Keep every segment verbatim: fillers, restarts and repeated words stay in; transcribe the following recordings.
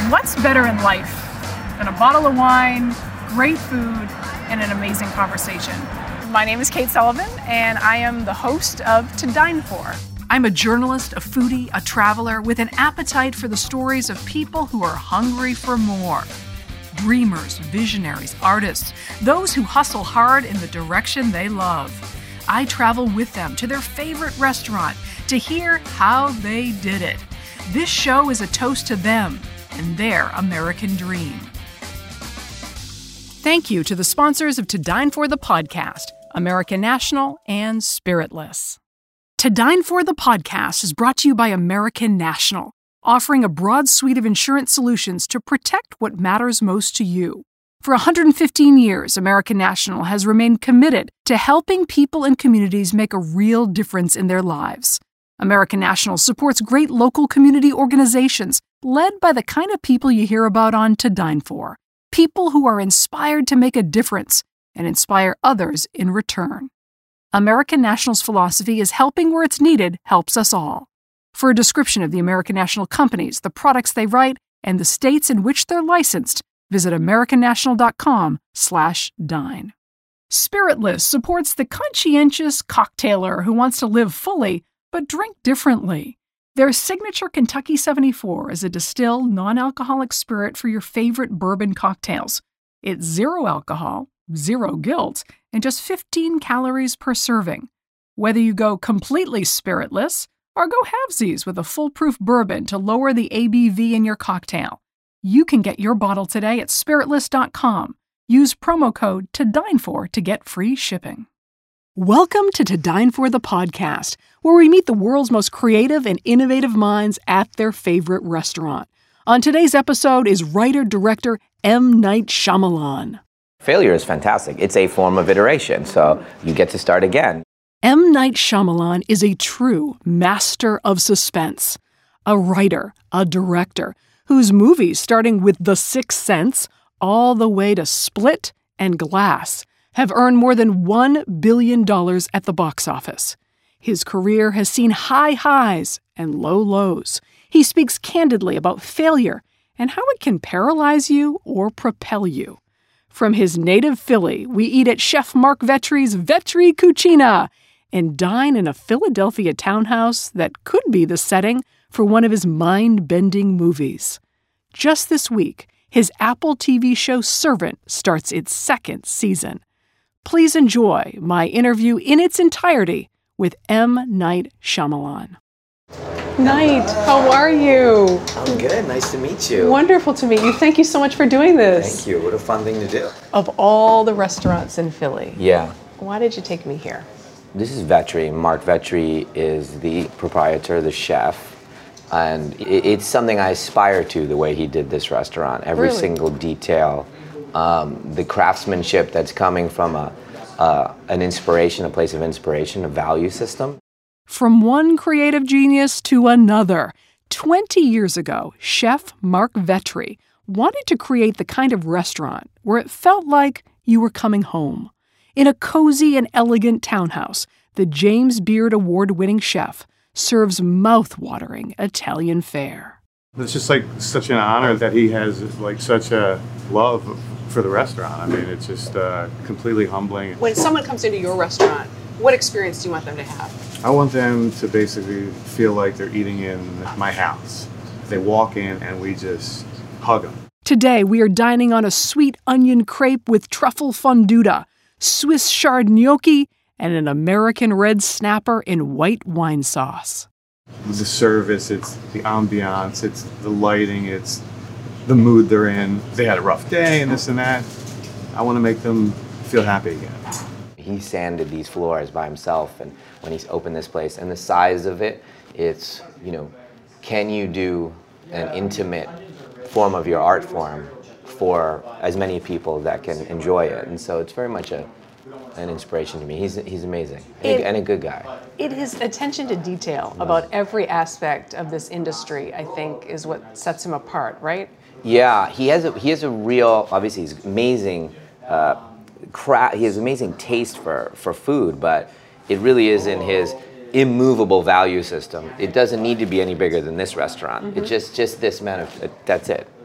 What's better in life than a bottle of wine, great food, and an amazing conversation? My name is Kate Sullivan, and I am the host of To Dine For. I'm a journalist, a foodie, a traveler with an appetite for the stories of people who are hungry for more. Dreamers, visionaries, artists, those who hustle hard in the direction they love. I travel with them to their favorite restaurant to hear how they did it. This show is a toast to them and their American dream. Thank you to the sponsors of To Dine For the podcast, American National and Spiritless. To Dine For the podcast is brought to you by American National, offering a broad suite of insurance solutions to protect what matters most to you. For one hundred fifteen years, American National has remained committed to helping people and communities make a real difference in their lives. American National supports great local community organizations led by the kind of people you hear about on To Dine For. People who are inspired to make a difference and inspire others in return. American National's philosophy is helping where it's needed helps us all. For a description of the American National companies, the products they write, and the states in which they're licensed, visit americannational.com slash dine. Spiritless supports the conscientious cocktailer who wants to live fully but drink differently. Their signature Kentucky seventy-four is a distilled, non-alcoholic spirit for your favorite bourbon cocktails. It's zero alcohol, zero guilt, and just fifteen calories per serving. Whether you go completely spiritless or go halvesies with a foolproof bourbon to lower the A B V in your cocktail, you can get your bottle today at spiritless dot com. Use promo code To Dine For to get free shipping. Welcome to To Dine For the podcast, where we meet the world's most creative and innovative minds at their favorite restaurant. On today's episode is writer-director M. Night Shyamalan. Failure is fantastic. It's a form of iteration, so you get to start again. M. Night Shyamalan is a true master of suspense, a writer, a director, whose movies, starting with The Sixth Sense all the way to Split and Glass, have earned more than one billion dollars at the box office. His career has seen high highs and low lows. He speaks candidly about failure and how it can paralyze you or propel you. From his native Philly, we eat at Chef Mark Vetri's Vetri Cucina and dine in a Philadelphia townhouse that could be the setting for one of his mind-bending movies. Just this week, his Apple T V show Servant starts its second season. Please enjoy my interview in its entirety with M. Night Shyamalan. Night, how are you? I'm good. Nice to meet you. Wonderful to meet you. Thank you so much for doing this. Thank you. What a fun thing to do. Of all the restaurants in Philly, Yeah. why did you take me here? This is Vetri. Mark Vetri is the proprietor, the chef. And it- it's something I aspire to, the way he did this restaurant. Every Really? single detail. Um, the craftsmanship that's coming from a, uh, an inspiration, a place of inspiration, a value system. From one creative genius to another, twenty years ago, Chef Mark Vetri wanted to create the kind of restaurant where it felt like you were coming home. In a cozy and elegant townhouse, the James Beard Award-winning chef serves mouth-watering Italian fare. It's just like such an honor that he has like such a love for the restaurant. I mean, it's just uh, completely humbling. When someone comes into your restaurant, what experience do you want them to have? I want them to basically feel like they're eating in my house. They walk in and we just hug them. Today, we are dining on a sweet onion crepe with truffle fonduta, Swiss chard gnocchi, and an American red snapper in white wine sauce. The service, it's the ambiance, it's the lighting, it's the mood they're in. They had a rough day and this and that. I want to make them feel happy again. He sanded these floors by himself, and when he's opened this place, and the size of it, it's, you know, can you do an intimate form of your art form for as many people that can enjoy it? And so it's very much a an inspiration to me. He's he's amazing and, It- a, and a good guy. It is attention to detail about every aspect of this industry, I think, is what sets him apart, right? Yeah, he has a he has a real, obviously he's amazing. Uh, cra- he has amazing taste for for food, but it really is in his immovable value system. It doesn't need to be any bigger than this restaurant. Mm-hmm. It's just just this amount of, that's it.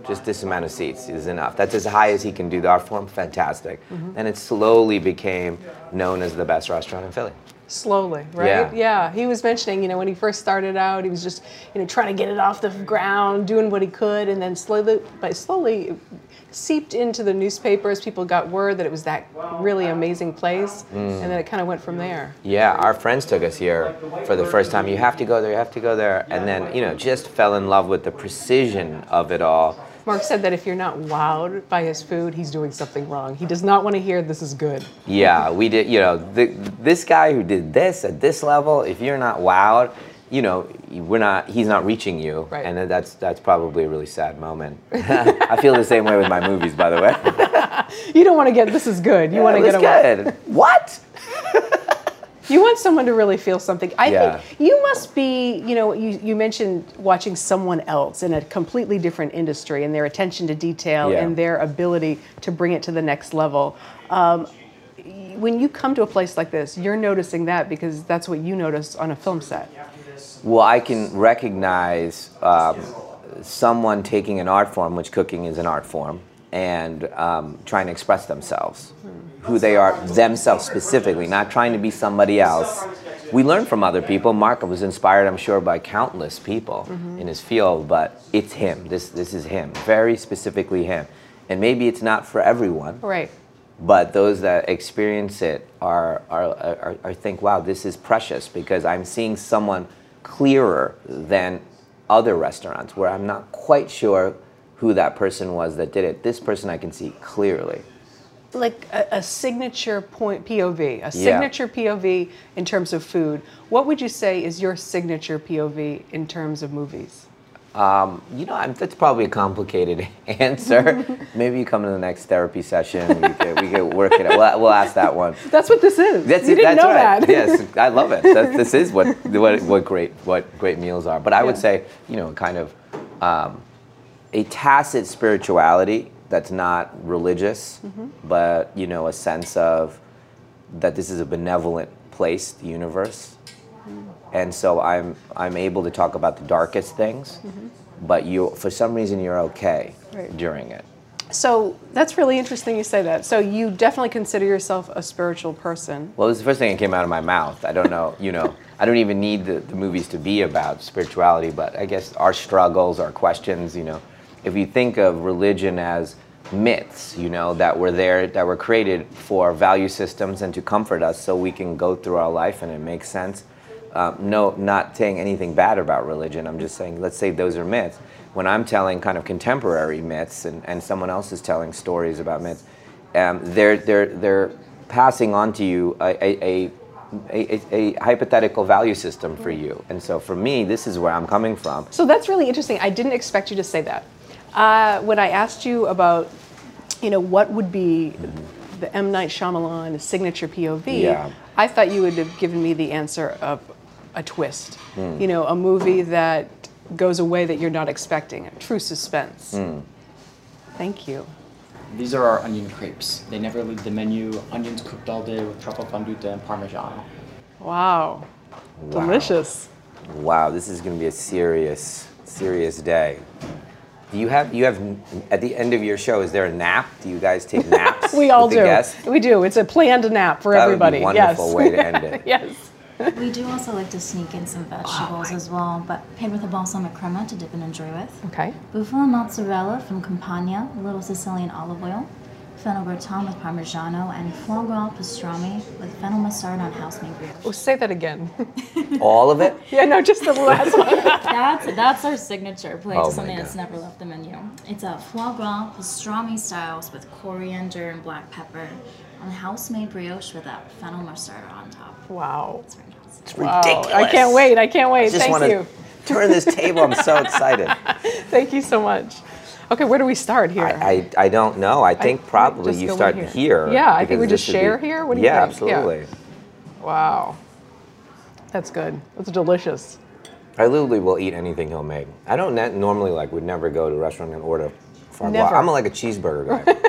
just this amount of seats is enough. That's as high as he can do the art form, fantastic. Mm-hmm. And it slowly became known as the best restaurant in Philly. Slowly, right? Yeah. yeah. He was mentioning, you know, when he first started out, he was just, you know, trying to get it off the ground, doing what he could, and then slowly, but slowly it seeped into the newspapers. People got word that it was that really amazing place, mm. and then it kind of went from there. Yeah, our friends took us here for the first time. You have to go there, you have to go there, and then, you know, just fell in love with the precision of it all. Mark said that if you're not wowed by his food, he's doing something wrong. He does not want to hear this is good. Yeah, we did, you know, the, this guy who did this at this level, if you're not wowed, you know, we're not, he's not reaching you. Right. And that's that's probably a really sad moment. I feel the same way with my movies, by the way. You don't want to get, this is good. You yeah, want to get a good. What? You want someone to really feel something. I yeah. think you must be, you know, you, you mentioned watching someone else in a completely different industry and their attention to detail yeah. and their ability to bring it to the next level. Um, when you come to a place like this, you're noticing that because that's what you notice on a film set. Well, I can recognize um, someone taking an art form, which cooking is an art form, and um, trying to express themselves, who they are themselves specifically, not trying to be somebody else. We learn from other people. Mark was inspired, I'm sure, by countless people mm-hmm. in his field, but it's him. This this is him, very specifically him. And maybe it's not for everyone. Right. But those that experience it are, are, are, are think, wow, this is precious because I'm seeing someone clearer than other restaurants where I'm not quite sure who that person was that did it. This person I can see clearly. Like a, a signature point P O V, a signature yeah. P O V in terms of food. What would you say is your signature P O V in terms of movies? Um, you know, I'm, that's probably a complicated answer. Maybe you come to the next therapy session. We could, we could work it out. We'll, we'll ask that one. That's what this is. That's you it, didn't that's know right. that. Yes, I love it. That's, this is what, what what great what great meals are. But I yeah. would say, you know, kind of um, a tacit spirituality that's not religious, mm-hmm. but you know, a sense of that this is a benevolent place, the universe. Mm. And so I'm I'm able to talk about the darkest things, mm-hmm. but you for some reason you're okay right. during it. So that's really interesting you say that. So you definitely consider yourself a spiritual person. Well, this is the first thing that came out of my mouth. I don't know, you know, I don't even need the, the movies to be about spirituality, but I guess our struggles, our questions, you know, if you think of religion as myths, you know, that were there, that were created for value systems and to comfort us so we can go through our life and it makes sense. Um, no, not saying anything bad about religion. I'm just saying, let's say those are myths. When I'm telling kind of contemporary myths and, and someone else is telling stories about myths, um, they're, they're, they're passing on to you a, a, a, a, a hypothetical value system for you. And so for me, this is where I'm coming from. So that's really interesting. I didn't expect you to say that. Uh, when I asked you about, you know, what would be mm-hmm. the M. Night Shyamalan signature P O V, yeah. I thought you would have given me the answer of a twist. Mm. You know, a movie that goes away that you're not expecting, a true suspense. Mm. Thank you. These are our onion crepes. They never leave the menu. Onions cooked all day with truffle fondue and Parmesan. Wow. wow. Delicious. Wow, this is going to be a serious, serious day. Do you have, you have, at the end of your show, is there a nap? Do you guys take naps? We all with do. The guests? We do. It's a planned nap for that everybody. That would be a wonderful yes. way to end it. Yes. We do also like to sneak in some vegetables oh as well, but paired with a balsamic crema to dip and enjoy with. Okay. Buffalo mozzarella from Campania, a little Sicilian olive oil, fennel gratin with Parmigiano, and foie gras pastrami with fennel mustard on house-made brioche. Oh, say that again. All of it? Yeah, no, just the last one. That's that's our signature plate, oh to something that's never left the menu. It's a foie gras pastrami styles with coriander and black pepper on house-made brioche with that fennel mustard on top. Wow. It's fantastic. It's wow. ridiculous. I can't wait. I can't wait. I just Thank want you. to turn this table. I'm so excited. Thank you so much. Okay, where do we start here? I, I, I don't know. I think I, probably you start here. here. Yeah, I think we just be, share here. What do you yeah, think? absolutely. Yeah, absolutely. Wow. That's good. That's delicious. I literally will eat anything he'll make. I don't net, normally like would never go to a restaurant and order foie gras. I'm like a cheeseburger guy.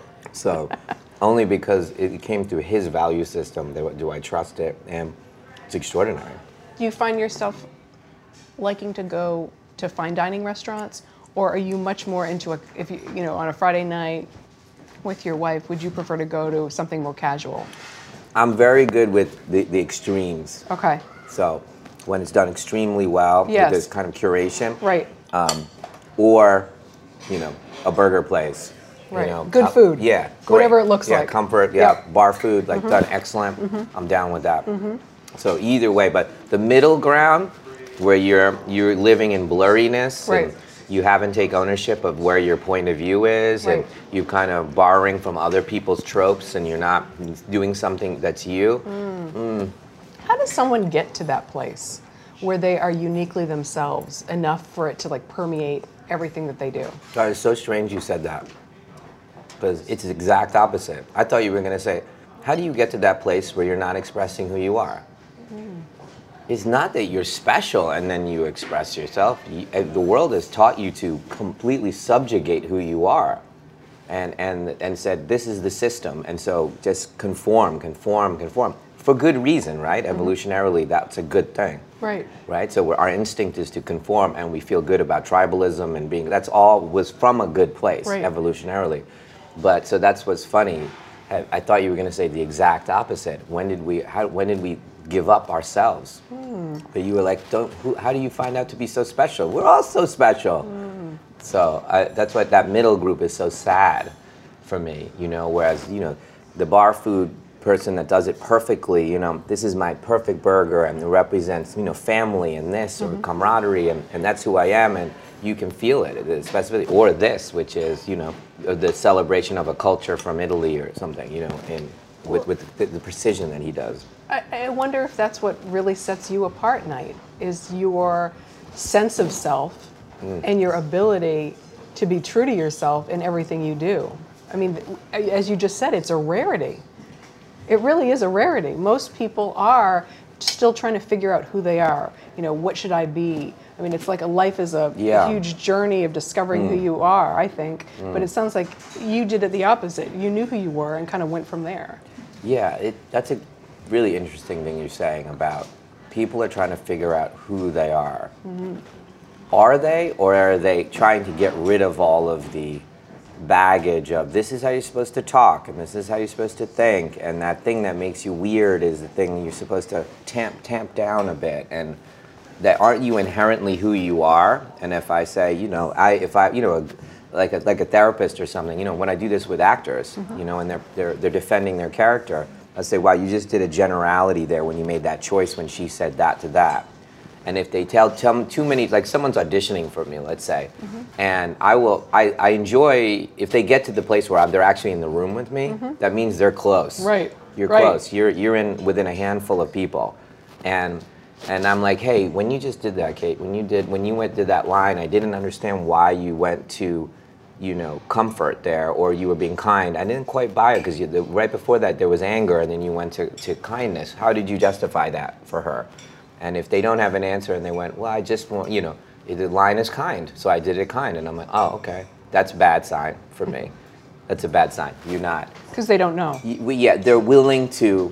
So only because it came through his value system do I trust it, and it's extraordinary. Do you find yourself liking to go to fine dining restaurants, Or are you much more into a, if you, you know, on a Friday night with your wife, would you prefer to go to something more casual? I'm very good with the, the extremes. Okay. So when it's done extremely well, Yes. with this kind of curation. Right. Um, or, you know, a burger place. Right. You know, Good com- food. Yeah. Whatever great. it looks yeah, like. Comfort, yeah. Yep. Bar food, like done excellent. I'm down with that. So either way, but the middle ground where you're you're living in blurriness Right. and you haven't take ownership of where your point of view is, Right. and you kind of borrowing from other people's tropes and you're not doing something that's you. How does someone get to that place where they are uniquely themselves enough for it to like permeate everything that they do? God, it's so strange you said that. Because it's the exact opposite. I thought you were going to say, how do you get to that place where you're not expressing who you are? Mm. It's not that you're special and then you express yourself. You, uh, the world has taught you to completely subjugate who you are. And, and, and said, this is the system. And so just conform, conform, conform. For good reason, right? Mm-hmm. Evolutionarily, that's a good thing. Right. Right? So we're, our instinct is to conform, and we feel good about tribalism and being, that's all was from a good place, Right. evolutionarily. But so that's what's funny. I, I thought you were going to say the exact opposite. When did we, how, when did we give up ourselves? Hmm. But you were like, don't, who, how do you find out to be so special? We're all so special. Hmm. So I, that's why that middle group is so sad for me, you know, whereas, you know, the bar food person that does it perfectly, you know, this is my perfect burger and it represents, you know, family and this or camaraderie and, and that's who I am and you can feel it, the specificity, or this, which is, you know, the celebration of a culture from Italy or something, you know, in with, with the, the precision that he does. I, I wonder if that's what really sets you apart, Knight, is your sense of self and your ability to be true to yourself in everything you do. I mean, as you just said, it's a rarity. It really is a rarity. Most people are still trying to figure out who they are. You know, what should I be? I mean, it's like a life is a Yeah. huge journey of discovering who you are, I think. But it sounds like you did it the opposite. You knew who you were and kind of went from there. Yeah, it, that's a really interesting thing you're saying about people are trying to figure out who they are. Mm-hmm. Are they, or are they trying to get rid of all of the baggage of this is how you're supposed to talk and this is how you're supposed to think and that thing that makes you weird is the thing you're supposed to tamp tamp down a bit, and that aren't you inherently who you are? And if I say, you know, I if I you know like a, like a therapist or something, you know, when I do this with actors, you know, and they're they're they're defending their character, I say, wow, you just did a generality there when you made that choice when she said that to that. And if they tell tell me too many, like someone's auditioning for me, let's say, and I will, I, I enjoy if they get to the place where they're actually in the room with me. That means they're close. Right. You're Right. close. You're you're in within a handful of people, and and I'm like, hey, when you just did that, Kate, when you did when you went did that line, I didn't understand why you went to, you know, comfort there, or you were being kind. I didn't quite buy it because the, right before that there was anger, and then you went to, to kindness. How did you justify that for her? And if they don't have an answer and they went, well, I just want, you know, the line is kind, so I did it kind. And I'm like, oh, okay. That's a bad sign for me. That's a bad sign. You're not. Because they don't know. Y- we- Yeah, they're willing to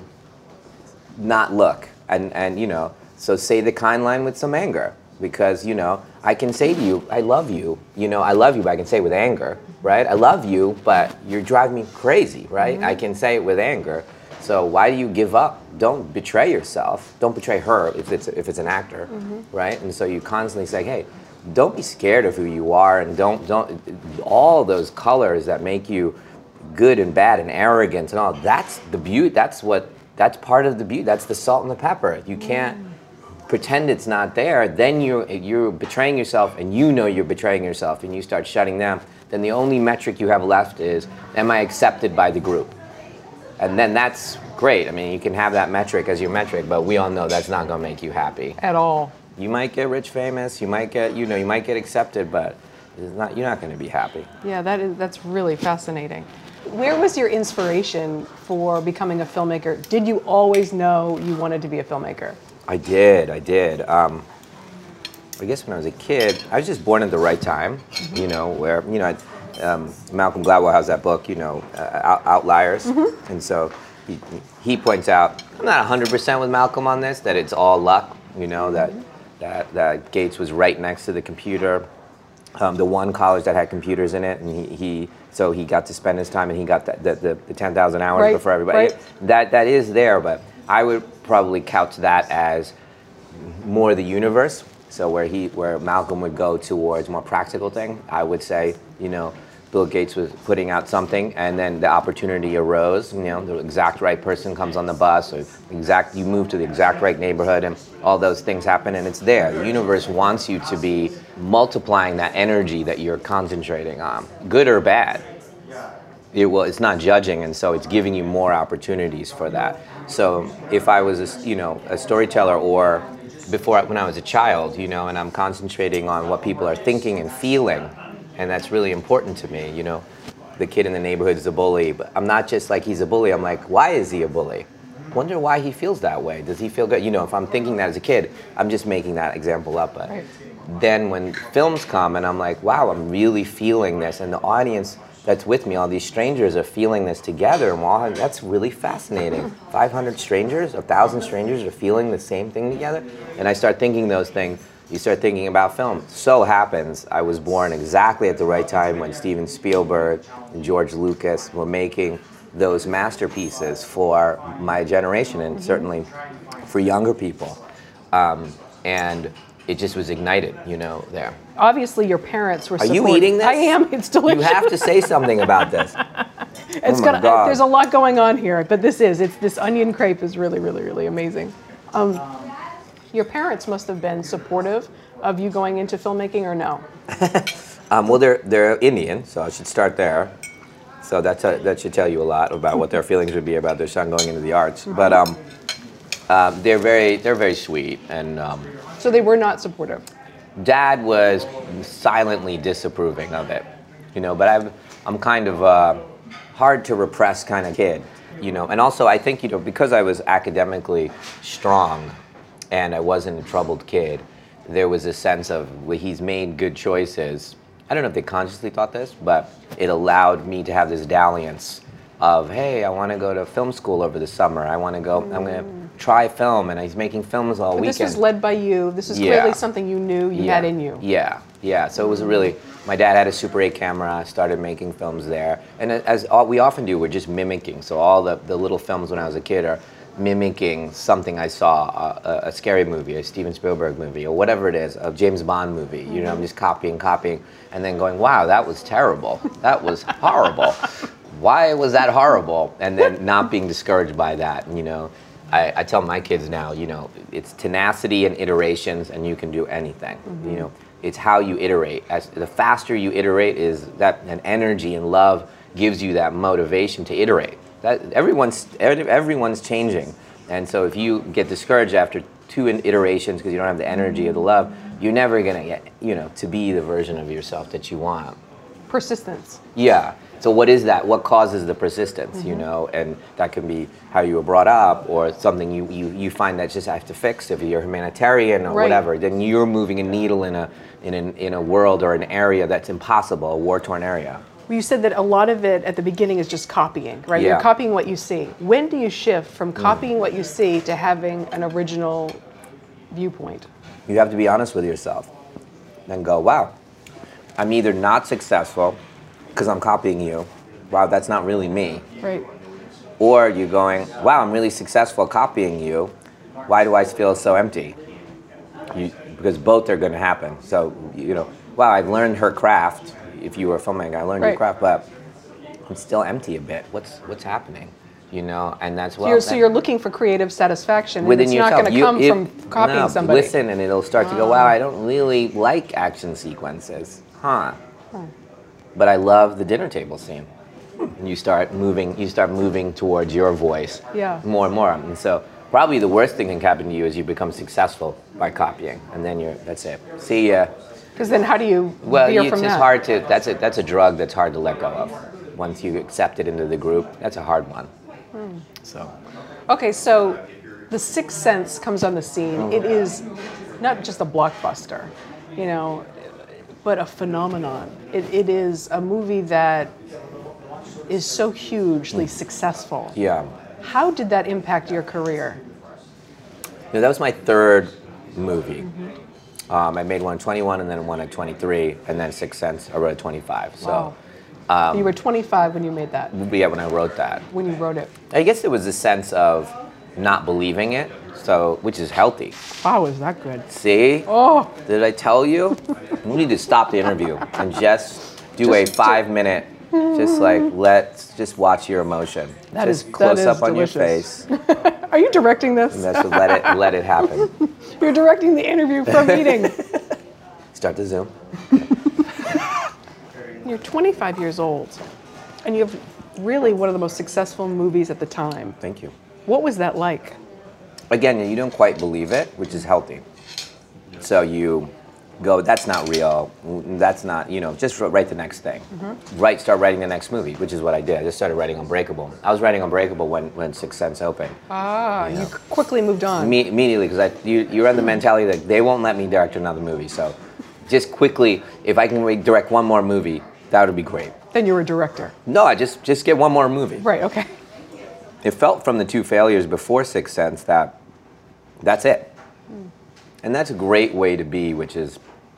not look. And, and, you know, so say the kind line with some anger. Because, you know, I can say to you, I love you. You know, I love you, but I can say it with anger, right? I love you, but you're driving me crazy, right? I can say it with anger. So why do you give up? Don't betray yourself. Don't betray her if it's if it's an actor, right? And so you constantly say, hey, don't be scared of who you are, and don't don't all those colors that make you good and bad and arrogant and all. That's the beauty. That's what that's part of the beauty. That's the salt and the pepper. You can't pretend it's not there. Then you're you're betraying yourself, and you know you're betraying yourself, and you start shutting down. Then the only metric you have left is, am I accepted by the group? And then that's great. I mean, you can have that metric as your metric, but we all know that's not going to make you happy. At all. You might get rich, famous. You might get, you know, you might get accepted, but it's not. You're not going to be happy. Yeah, that is that's really fascinating. Where was your inspiration for becoming a filmmaker? Did you always know you wanted to be a filmmaker? I did. I did. Um, I guess when I was a kid, I was just born at the right time. Mm-hmm. You know, where you know. I, Um, Malcolm Gladwell has that book, you know, uh, Out, Outliers, mm-hmm. and so he, he points out, I'm not one hundred percent with Malcolm on this, that it's all luck, you know, that, that that Gates was right next to the computer, um, the one college that had computers in it, and he, he so he got to spend his time, and he got the the, the, the ten thousand hours Right, before everybody. right. That that is there, but I would probably couch that as more the universe. So where he where Malcolm would go towards more practical thing, I would say, you know, Bill Gates was putting out something, and then the opportunity arose. You know, the exact right person comes on the bus, or exact you move to the exact right neighborhood, and all those things happen, and it's there. The universe wants you to be multiplying that energy that you're concentrating on, good or bad. It will. It's not judging, and so it's giving you more opportunities for that. So if I was, a, you know, a storyteller, or before when I was a child, you know, and I'm concentrating on what people are thinking and feeling. And that's really important to me, you know. The kid in the neighborhood is a bully, but I'm not just like he's a bully. I'm like, why is he a bully? Wonder why he feels that way. Does he feel good? You know, if I'm thinking that as a kid, I'm just making that example up. But Right. then when films come and I'm like, wow, I'm really feeling this, and the audience that's with me, all these strangers are feeling this together, and all, that's really fascinating. five hundred strangers, one thousand strangers are feeling the same thing together, and I start thinking those things. You start thinking about film. So happens I was born exactly at the right time when Steven Spielberg and George Lucas were making those masterpieces for my generation, and mm-hmm. certainly for younger people. Um, and it just was ignited, you know, there. Obviously, your parents were. Are you supportive. eating this? I am. It's delicious. You have to say something about this. It's oh my gonna, God. There's a lot going on here, but this is. It's this onion crepe is really, really, really amazing. Um, Your parents must have been supportive of you going into filmmaking, or no? um, well, they're they're Indian, so I should start there. So that's a, that should tell you a lot about what their feelings would be about their son going into the arts. Mm-hmm. But um, uh, they're very they're very sweet, and um, so they were not supportive. Dad was silently disapproving of it, you know. But I've, I'm kind of a hard to repress kind of kid, you know. And also, I think, you know, because I was academically strong, and I wasn't a troubled kid, there was a sense of, well, he's made good choices. I don't know if they consciously thought this, but it allowed me to have this dalliance of, hey, I want to go to film school over the summer. I want to go, mm. I'm going to try film, and he's making films all but weekend. This was led by you. This is yeah. clearly something you knew you yeah. had in you. Yeah, yeah. So it was a really, my dad had a Super eight camera. I started making films there. And as all, we often do, we're just mimicking. So all the, the little films when I was a kid are mimicking something I saw, a, a scary movie, a Steven Spielberg movie, or whatever it is, a James Bond movie. You know, I'm just copying, copying, and then going, wow, that was terrible. That was horrible. Why was that horrible? And then not being discouraged by that. You know, I, I tell my kids now, you know, it's tenacity and iterations, and you can do anything. Mm-hmm. You know, it's how you iterate. As the faster you iterate, is that an energy and love gives you that motivation to iterate. That everyone's everyone's changing, and so if you get discouraged after two iterations because you don't have the energy or the love, you're never gonna get, you know, to be the version of yourself that you want. Persistence. Yeah. So what is that? What causes the persistence? Mm-hmm. You know, and that can be how you were brought up, or something you you, you find that just have to fix. If you're a humanitarian or right. whatever, then you're moving a needle in a in an in a world or an area that's impossible, a war-torn area. You said that a lot of it at the beginning is just copying, right? Yeah. You're copying what you see. When do you shift from copying mm. what you see to having an original viewpoint? You have to be honest with yourself and go, wow, I'm either not successful because I'm copying you. Wow, that's not really me. Right. Or you're going, wow, I'm really successful copying you. Why do I feel so empty? You, because both are going to happen. So, you know, wow, I've learned her craft. If you were a filmmaker, I learned right. your craft, but I'm still empty a bit. What's what's happening? You know, and that's well. You're, so you're looking for creative satisfaction, within and it's yourself. not going to You- come if- from copying no, somebody. Listen, and it'll start to go, wow, I don't really like action sequences, huh? Hmm. But I love the dinner table scene. And you start moving. You start moving towards your voice. Yeah. More and more, and so probably the worst thing that can happen to you is you become successful by copying, and then you're that's it. See ya. Because then how do you Well, veer it's, from it's that? hard to. That's a that's a drug that's hard to let go of. Once you accept it into the group, that's a hard one. Hmm. So. Okay, so The Sixth Sense comes on the scene. It is not just a blockbuster, you know, but a phenomenon. It, it is a movie that is so hugely successful. Yeah. How did that impact your career? You know, that was my third movie. Mm-hmm. Um, I made one at twenty-one and then one at twenty-three, and then Sixth Sense I wrote at twenty-five. So, Wow. um, You were twenty-five when you made that, yeah, when I wrote that. when you wrote it. I guess it was a sense of not believing it, so which is healthy. Wow, is that good? See? Oh, Did I tell you? We need to stop the interview and just do Just a do- five minute, just like let's just watch your emotion. That just is- close that up is on delicious. your face. are you directing this? And that's what, let it let it happen. You're directing the interview from meeting. Start the Zoom. You're twenty-five years old, and you have really one of the most successful movies at the time. Thank you. What was that like? Again, you don't quite believe it, which is healthy. So you go, that's not real. That's not, you know, just write the next thing. Mm-hmm. Write, start writing the next movie, which is what I did. I just started writing Unbreakable. I was writing Unbreakable when, when Sixth Sense opened. Ah, You you, know. quickly moved on. Me, immediately, because you, you're on the mentality that they won't let me direct another movie. So just quickly, if I can re- direct one more movie, that would be great. Then you were a director. No, I just, just get one more movie. Right, okay. It felt from the two failures before Sixth Sense that that's it. Mm. And that's a great way to be, which is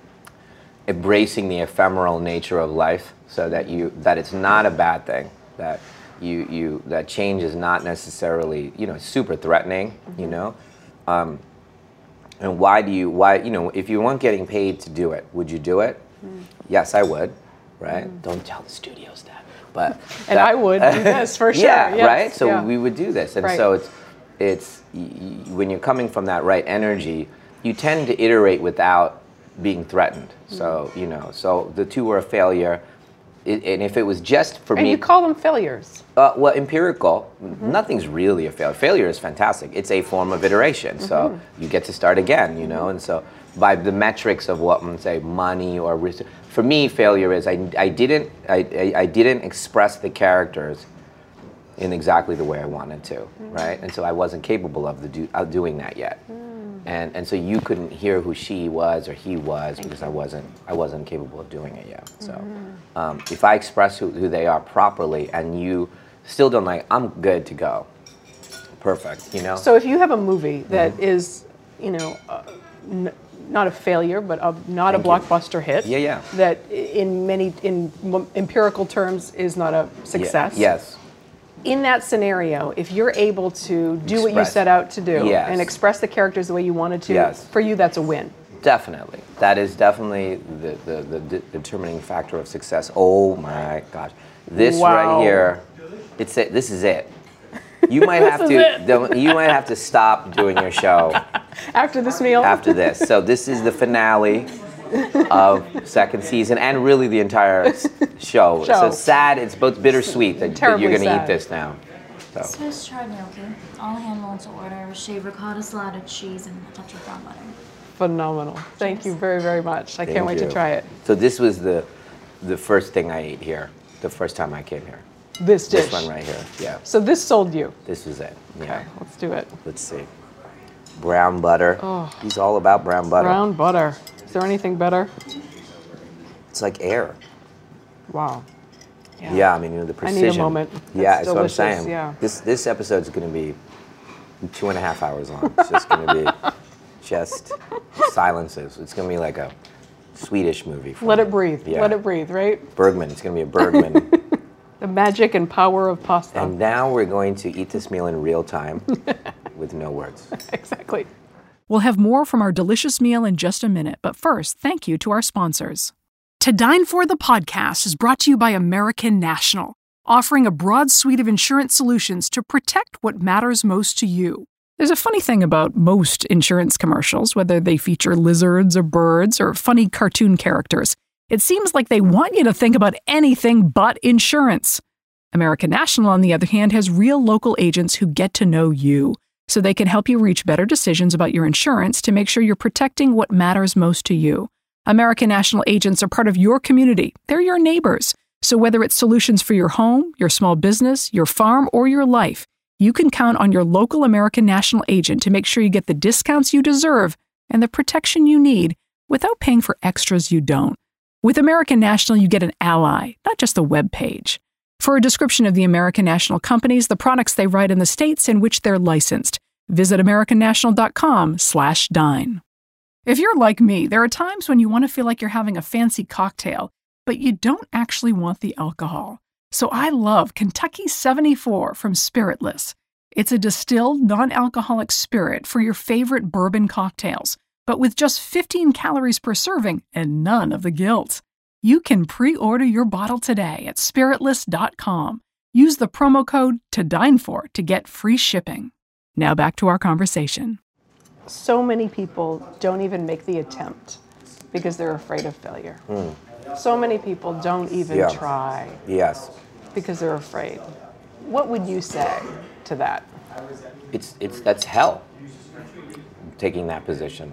embracing the ephemeral nature of life, so that you that it's not a bad thing, that you you that change is not necessarily, you know, super threatening, mm-hmm. you know. Um, and why do you why you know if you weren't getting paid to do it, would you do it? Mm. Yes, I would. Right? Mm. Don't tell the studios that. But and that, I would do this for sure. Yeah, yes, right. So yeah. we would do this, and right. so it's it's y- y- when you're coming from that right energy, you tend to iterate without being threatened. Mm. So you know, so the two were a failure, it, and if it was just for and me, you call them failures. uh, well, empirical, Mm-hmm. nothing's really a failure. Failure is fantastic. It's a form of iteration. Mm-hmm. So you get to start again, you know, mm-hmm. and so by the metrics of what, let's say, money or risk. For me, failure is I, I didn't I, I, I didn't express the characters in exactly the way I wanted to, mm. right? And so I wasn't capable of the do, of doing that yet, mm. and and so you couldn't hear who she was or he was because I wasn't I wasn't capable of doing it yet. So mm-hmm. um, if I express who, who they are properly and you still don't like, I'm good to go. Perfect, you know. So if you have a movie that mm-hmm. is, you know. Uh, n- not a failure, but a, not Thank a blockbuster you. hit. Yeah, yeah. That in many, in m- empirical terms, is not a success. Yeah, yes. In that scenario, if you're able to do what you Express. set out to do Yes. and express the characters the way you wanted to, Yes. for you, that's a win. Definitely. That is definitely the, the, the de- determining factor of success. Oh my gosh. This Wow. right here, it's it. This is it. You might have is to it. the- you might have to stop doing your show After this meal? after this. So this is the finale of second season and really the entire s- show. Show. So sad, it's both bittersweet that, that Terribly you're going to eat sad. this now. So Swiss chard gnocchi, all handle to order, shaved ricotta, salad, cheese, and a touch of brown butter. Phenomenal. Thank you very, very much. I can't thank wait you. to try it. So this was the the first thing I ate here, the first time I came here. This dish. This one right here. Yeah. So this sold you. This was it. Yeah. Okay, let's do it. Let's see. Brown butter. Oh. He's all about brown butter. Brown butter. Is there anything better? It's like air. Wow. Yeah, I mean, you know, the I need a precision. moment. Yeah, That's that's what I'm delicious, saying. yeah. This this episode's going to be two and a half hours long. It's just going to be just silences. It's going to be like a Swedish movie. from- Let it breathe. Yeah. Let it breathe, right? Bergman. It's going to be a Bergman. The magic and power of pasta. And now we're going to eat this meal in real time with no words. Exactly. We'll have more from our delicious meal in just a minute, but first, thank you to our sponsors. To Dine For the podcast is brought to you by American National, offering a broad suite of insurance solutions to protect what matters most to you. There's a funny thing about most insurance commercials, whether they feature lizards or birds or funny cartoon characters. It seems like they want you to think about anything but insurance. American National, on the other hand, has real local agents who get to know you, so they can help you reach better decisions about your insurance to make sure you're protecting what matters most to you. American National agents are part of your community. They're your neighbors. So whether it's solutions for your home, your small business, your farm, or your life, you can count on your local American National agent to make sure you get the discounts you deserve and the protection you need without paying for extras you don't. With American National, you get an ally, not just a web page. For a description of the American National companies, the products they write, in the states in which they're licensed, visit american national dot com slash dine. If you're like me, there are times when you want to feel like you're having a fancy cocktail, but you don't actually want the alcohol. So I love Kentucky seventy-four from Spiritless. It's a distilled, non-alcoholic spirit for your favorite bourbon cocktails, but with just fifteen calories per serving and none of the guilt. You can pre-order your bottle today at spiritless dot com. Use the promo code to dine for to get free shipping. Now back to our conversation. So many people don't even make the attempt because they're afraid of failure. Mm. So many people don't even Yeah. try Yes. because they're afraid. What would you say to that? It's it's that's hell. Taking that position.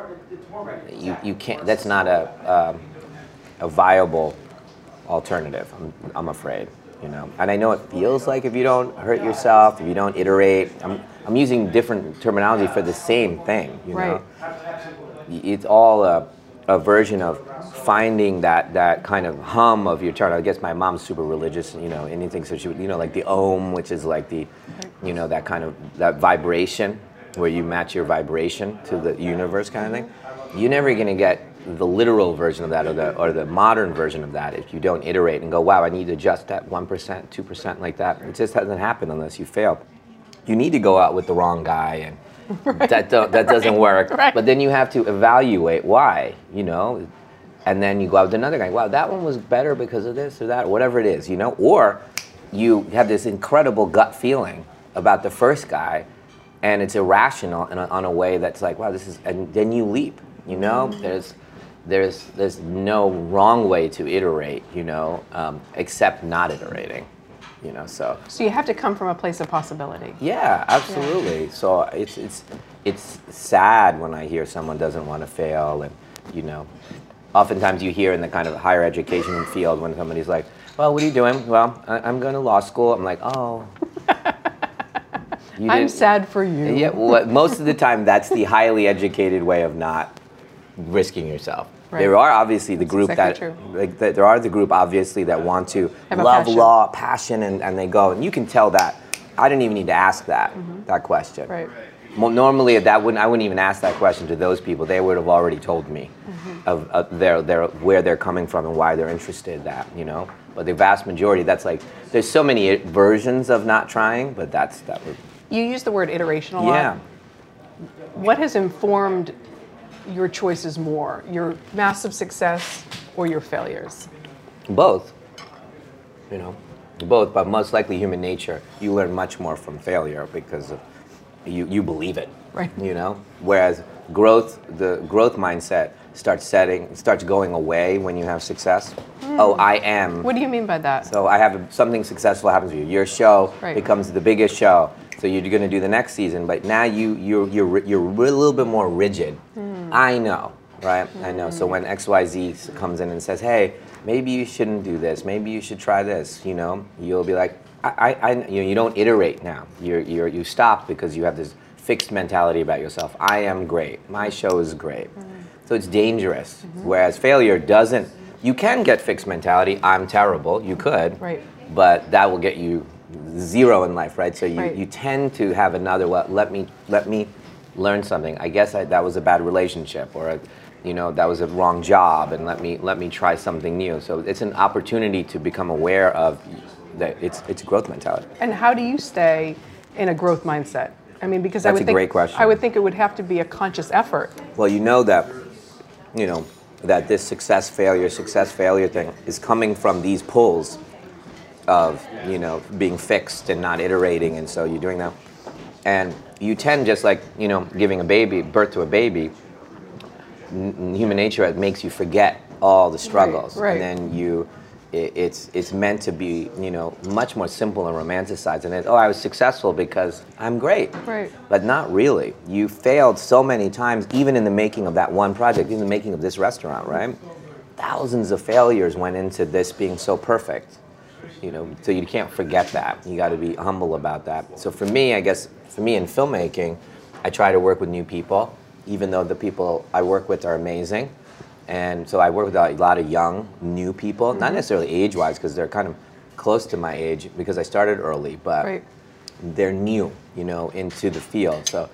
You you can't. That's not a um, a viable alternative. I'm, I'm afraid. You know, and I know it feels like if you don't hurt yourself, if you don't iterate. I'm I'm using different terminology for the same thing. You Right. know, it's all a, a version of finding that that kind of hum of your turn. I guess my mom's super religious. You know, anything so she would, you know, like the Om, which is like the, you know, that kind of that vibration where you match your vibration to the universe kind of thing. You're never going to get the literal version of that or the or the modern version of that if you don't iterate and go, wow, I need to adjust that one percent, two percent like that. It just doesn't happen unless you fail. You need to go out with the wrong guy and right. that do, that doesn't right. work. Right. But then you have to evaluate why, you know, and then you go out with another guy. Wow, that one was better because of this or that, or whatever it is, you know. Or you have this incredible gut feeling about the first guy, and it's irrational in a, on a way that's like, wow, this is, and then you leap, you know. Mm-hmm. There's there's there's no wrong way to iterate, you know, um, except not iterating, you know. So So you have to come from a place of possibility. yeah, absolutely. Yeah. So it's it's it's sad when I hear someone doesn't want to fail, and you know, oftentimes you hear in the kind of higher education field when somebody's like, well, what are you doing? Well, I, I'm going to law school. I'm like, oh. You I'm sad for you. Yeah, well, most of the time that's the highly educated way of not risking yourself. Right. There are obviously the group exactly that, like, that, there are the group obviously that want to Have love passion. law, passion, and, and they go, and you can tell that. I didn't even need to ask that mm-hmm. that question. Right. Well, normally that wouldn't I wouldn't even ask that question to those people. They would have already told me mm-hmm. of, of their their where they're coming from and why they're interested in that, you know. But the vast majority, that's like there's so many versions of not trying, but that's that would. You use the word iteration a lot. Yeah. What has informed your choices more, your massive success or your failures? Both. You know, both, but most likely human nature. You learn much more from failure because of, you you believe it. Right. You know, whereas growth, the growth mindset starts setting, starts going away when you have success. Mm. Oh, I am. What do you mean by that? So I have a, something successful happens to you. Your show right. becomes the biggest show. So you're going to do the next season, but now you you're you're you're a little bit more rigid. Mm. I know, right? Mm. I know. So when X Y Z comes in and says, "Hey, maybe you shouldn't do this. Maybe you should try this," you know, you'll be like, "I, I, I you know, you don't iterate now. You're you're you stop because you have this fixed mentality about yourself. I am great. My show is great." Mm. So it's dangerous. Mm-hmm. Whereas failure doesn't. You can get fixed mentality. I'm terrible. You could. Right. But that will get you zero in life, right? So you, right. you tend to have another, well, let me let me learn something. I guess I, that was a bad relationship, or a, you know, that was a wrong job, and let me let me try something new. So it's an opportunity to become aware of that. It's it's growth mentality. And how do you stay in a growth mindset? I mean, because That's I would a think great question. I would think it would have to be a conscious effort. Well, you know that, you know, that this success failure success failure thing is coming from these pulls of, you know, being fixed and not iterating, and so you're doing that. And you tend, just like, you know, giving a baby, birth to a baby, n- human nature, it makes you forget all the struggles. Right, right. And then you, it, it's it's meant to be, you know, much more simple and romanticized. And it, oh, I was successful because I'm great. Right. But not really. You failed so many times, even in the making of that one project, even the making of this restaurant, right? Thousands of failures went into this being so perfect. You know, so you can't forget that. You got to be humble about that. So for me, I guess, for me in filmmaking, I try to work with new people, even though the people I work with are amazing. And so I work with a lot of young, new people, mm-hmm. not necessarily age-wise, because they're kind of close to my age, because I started early, but right. they're new, you know, into the field. So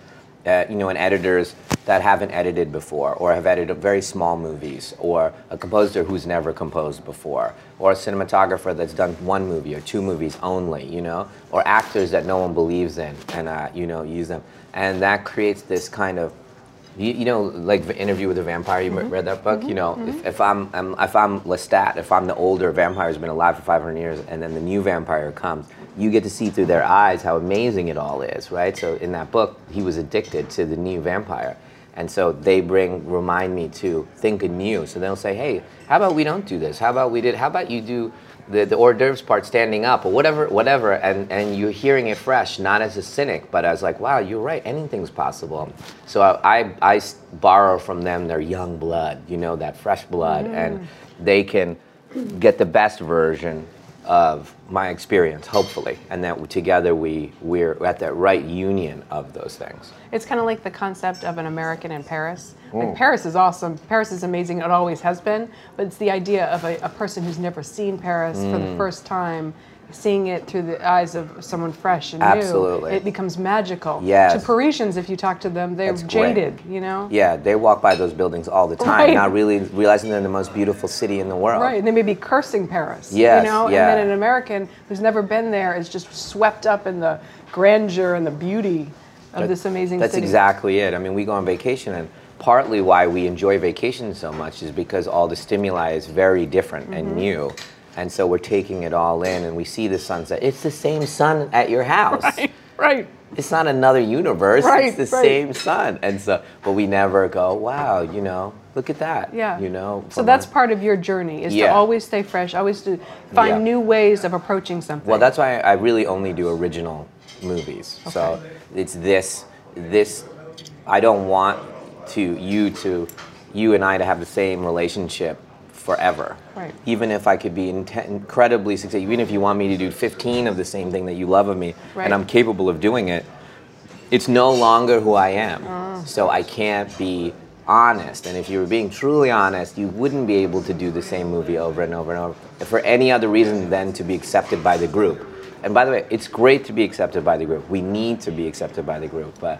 uh, you know, and editors that haven't edited before, or have edited very small movies, or a composer who's never composed before, or a cinematographer that's done one movie or two movies only, you know, or actors that no one believes in, and uh, you know, use them, and that creates this kind of, you, you know, like the Interview with the Vampire. You mm-hmm. read that book. Mm-hmm. You know, mm-hmm. if, if I'm, I'm if I'm Lestat, if I'm the older vampire who's been alive for five hundred years, and then the new vampire comes, you get to see through their eyes how amazing it all is, right? So in that book, he was addicted to the new vampire. And so they bring, remind me to think anew. So they'll say, hey, how about we don't do this? How about we did, how about you do the, the hors d'oeuvres part standing up, or whatever, whatever, and, and you're hearing it fresh, not as a cynic, but as like, wow, you're right, anything's possible. So I, I, I borrow from them their young blood, you know, that fresh blood, mm. and they can get the best version of my experience, hopefully, and that together we, we're at that right union of those things. It's kind of like the concept of an American in Paris. Mm. Like, Paris is awesome. Paris is amazing. It always has been. But it's the idea of a, a person who's never seen Paris mm. for the first time, seeing it through the eyes of someone fresh and Absolutely. new. It becomes magical. Yes. To Parisians, if you talk to them, they're That's jaded, great. you know? Yeah, they walk by those buildings all the time, Right. not really realizing they're the most beautiful city in the world. Right, and they may be cursing Paris, Yes, you know? yeah. And then an American who's never been there is just swept up in the grandeur and the beauty of That- this amazing That's city. exactly it. I mean, we go on vacation, and partly why we enjoy vacation so much is because all the stimuli is very different mm-hmm. and new. And so we're taking it all in, and we see the sunset. It's the same sun at your house. Right, right. It's not another universe. Right, it's the right. same sun. And so, but we never go, wow, you know, look at that. Yeah. You know. So from that's our- part of your journey, is Yeah. to always stay fresh, always to find Yeah. new ways of approaching something. Well, that's why I really only do original movies. Okay. So it's this, this, I don't want to you to, you and I to have the same relationship forever. Right. Even if I could be in- incredibly successful, even if you want me to do fifteen of the same thing that you love of me, Right. and I'm capable of doing it, it's no longer who I am. Oh. So I can't be honest. And if you were being truly honest, you wouldn't be able to do the same movie over and over and over for any other reason than to be accepted by the group. And by the way, it's great to be accepted by the group. We need to be accepted by the group. But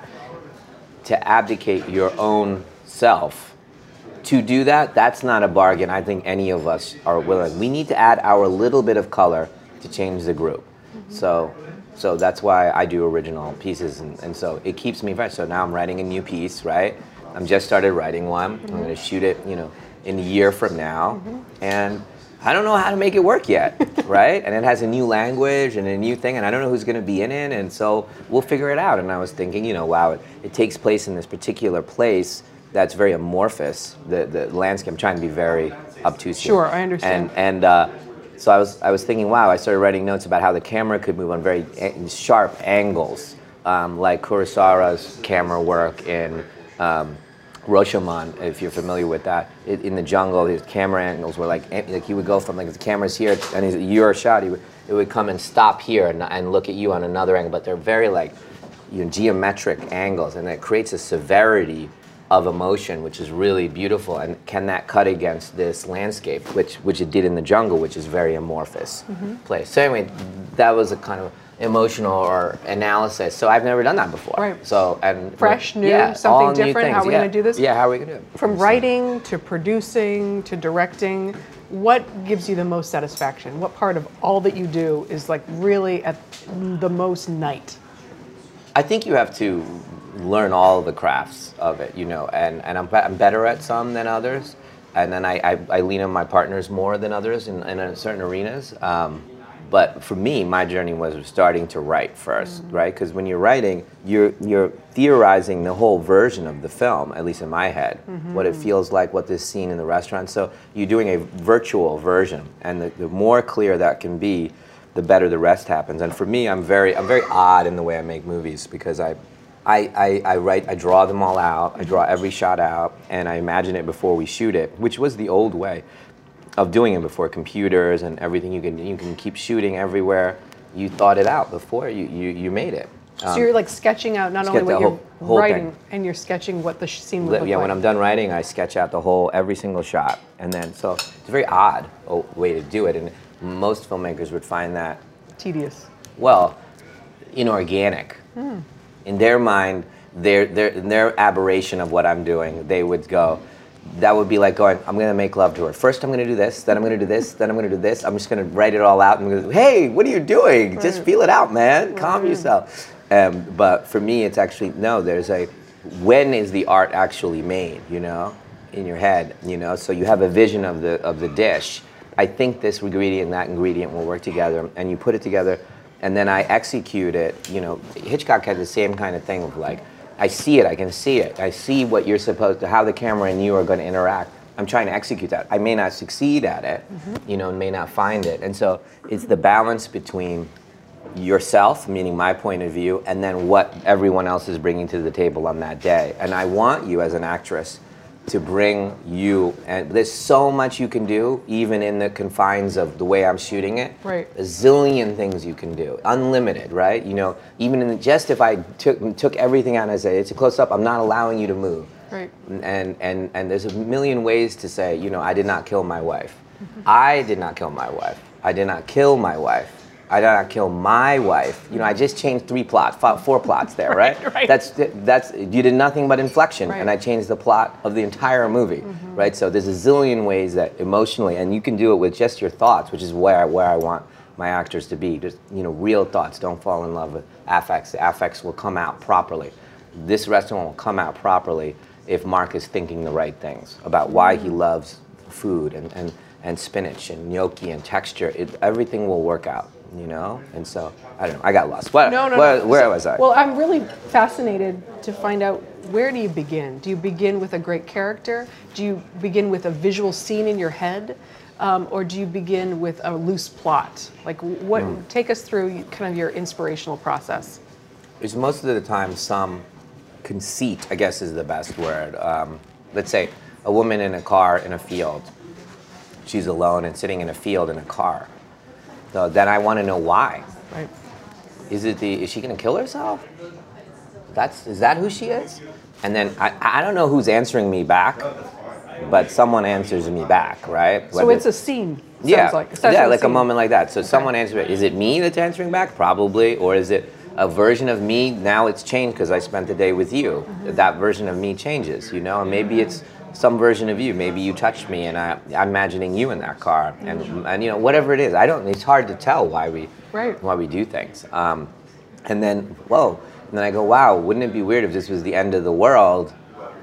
to abdicate your own self, to do that, that's not a bargain I think any of us are willing. We need to add our little bit of color to change the group. Mm-hmm. So so that's why I do original pieces, and, and so it keeps me fresh. So now I'm writing a new piece, right? I'm just started writing one. Mm-hmm. I'm gonna shoot it, you know, in a year from now. Mm-hmm. And I don't know how to make it work yet, right? And it has a new language and a new thing, and I don't know who's gonna be in it, and so we'll figure it out. And I was thinking, you know, wow, it, it takes place in this particular place that's very amorphous. The the landscape. I'm trying to be very obtuse here. Sure, I understand. And and uh, so I was I was thinking, wow. I started writing notes about how the camera could move on very a- sharp angles, um, like Kurosawa's camera work in um, Rashomon, if you're familiar with that. It, in the jungle, his camera angles were like like he would go from like the camera's here and he's your shot. He would it would come and stop here and, and look at you on another angle. But they're very like you know geometric angles, and it creates a severity of emotion, which is really beautiful. And can that cut against this landscape, which which it did in the jungle, which is very amorphous mm-hmm. place. So anyway, that was a kind of emotional or analysis. So I've never done that before. Right. So and Fresh, new, yeah, something all new different. things. How are we yeah. gonna do this? Yeah, how are we gonna do it? From So- writing to producing to directing, what gives you the most satisfaction? What part of all that you do is like really at the most night? I think you have to learn all the crafts of it, you know, and, and I'm, be- I'm better at some than others, and then I, I, I lean on my partners more than others in, in certain arenas. Um, but for me, my journey was starting to write first, mm-hmm. right? Because when you're writing, you're you're theorizing the whole version of the film, at least in my head, mm-hmm. what it feels like, what this scene in the restaurant. So you're doing a virtual version, and the, the more clear that can be, the better the rest happens. And for me, I'm very I'm very odd in the way I make movies, because I I, I, I write, I draw them all out, I draw every shot out, and I imagine it before we shoot it, which was the old way of doing it before computers and everything. You can you can keep shooting everywhere. You thought it out before you, you, you made it. So you're like sketching out not only sketch what the you're whole- whole writing, thing. and you're sketching what the sh- scene would Li- look yeah, like. when I'm done writing, I sketch out the whole, every single shot. And then, so it's a very odd oh, way to do it, and most filmmakers would find that, Tedious. well, inorganic. Mm. In their mind, their, their, their aberration of what I'm doing, they would go, that would be like going, I'm going to make love to her. First I'm going to do this, then I'm going to do this, then I'm going to do this. I'm just going to write it all out and go, hey, what are you doing? Right. Just feel it out, man. Right. Calm yourself. Um, but for me, it's actually, no, there's a, when is the art actually made, you know, in your head, you know? So you have a vision of the, of the dish. I think this ingredient and that ingredient will work together, and you put it together, and then I execute it. You know, Hitchcock had the same kind of thing of like, I see it, I can see it. I see what you're supposed to, how the camera and you are going to interact. I'm trying to execute that. I may not succeed at it, mm-hmm. you know, and may not find it. And so it's the balance between yourself, meaning my point of view, and then what everyone else is bringing to the table on that day. And I want you as an actress to bring you, and there's so much you can do, even in the confines of the way I'm shooting it. Right. A zillion things you can do, unlimited, right? You know, even in the, just if I took took everything out and I say it's a close up, I'm not allowing you to move. Right. And and and there's a million ways to say, you know, I did not kill my wife. Mm-hmm. I did not kill my wife. I did not kill my wife. I did not kill my wife. You know, I just changed three plots, four plots there, right? right, right. That's that's you did nothing but inflection, right. and I changed the plot of the entire movie, mm-hmm. right? So there's a zillion ways that emotionally, and you can do it with just your thoughts, which is where where I want my actors to be. Just, you know, real thoughts. Don't fall in love with affects. The affects will come out properly. This restaurant will come out properly if Mark is thinking the right things about why he loves food and and, and spinach and gnocchi and texture. It, everything will work out. You know, and so I don't know. I got lost. What? No, no, where, no. where so, was I? Well, I'm really fascinated to find out, where do you begin? Do you begin with a great character? Do you begin with a visual scene in your head, um, or do you begin with a loose plot? Like, what? Mm. Take us through kind of your inspirational process. It's most of the time some conceit, I guess, is the best word. Um, let's say a woman in a car in a field. She's alone and sitting in a field in a car. So then I want to know why. Right. Is it the? Is she going to kill herself? That's is that who she is? And then I I don't know who's answering me back, but someone answers me back, right? So Whether, it's a scene. Yeah. Like. Yeah, like a, a moment like that. So okay. Someone answers. Is it me that's answering back? Probably, or is it a version of me? Now it's changed because I spent the day with you. Mm-hmm. That version of me changes, you know. And maybe it's some version of you. Maybe you touched me, and I, I'm imagining you in that car, and mm-hmm. and you know whatever it is. I don't. It's hard to tell why we right. why we do things. Um, and then whoa, and then I go, wow, wouldn't it be weird if this was the end of the world,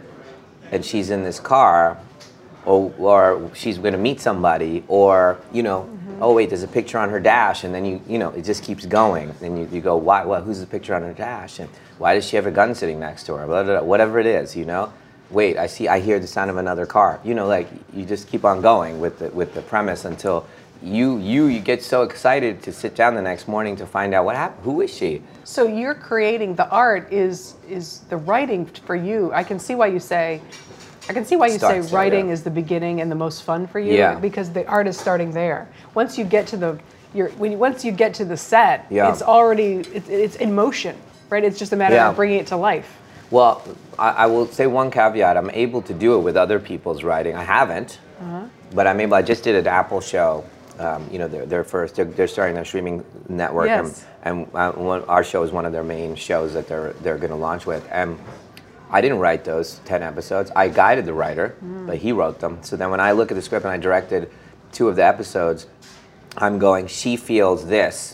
and she's in this car, or or she's going to meet somebody, or you know, mm-hmm. oh wait, there's a picture on her dash, and then you you know it just keeps going, and you, you go, why? What? Who's the picture on her dash, and why does she have a gun sitting next to her? Blah, blah, blah, whatever it is, you know. Wait, I see, I hear the sound of another car. You know, like, you just keep on going with the, with the premise until you, you you get so excited to sit down the next morning to find out what happened. Who is she? So you're creating, the art is is the writing for you. I can see why you say, I can see why you Starts say writing there, yeah. is the beginning and the most fun for you, yeah. because the art is starting there. Once you get to the, you're, when you, once you get to the set, yeah. it's already, it, it's in motion, right? It's just a matter yeah. of bringing it to life. Well, I, I will say one caveat. I'm able to do it with other people's writing. I haven't, uh-huh. but I'm able. I just did an Apple show. Um, you know, they're, they're first. They're, they're starting their streaming network, yes. and, and uh, one, our show is one of their main shows that they're they're going to launch with. And I didn't write those ten episodes. I guided the writer, mm. but he wrote them. So then when I look at the script and I directed two of the episodes, I'm going, she feels this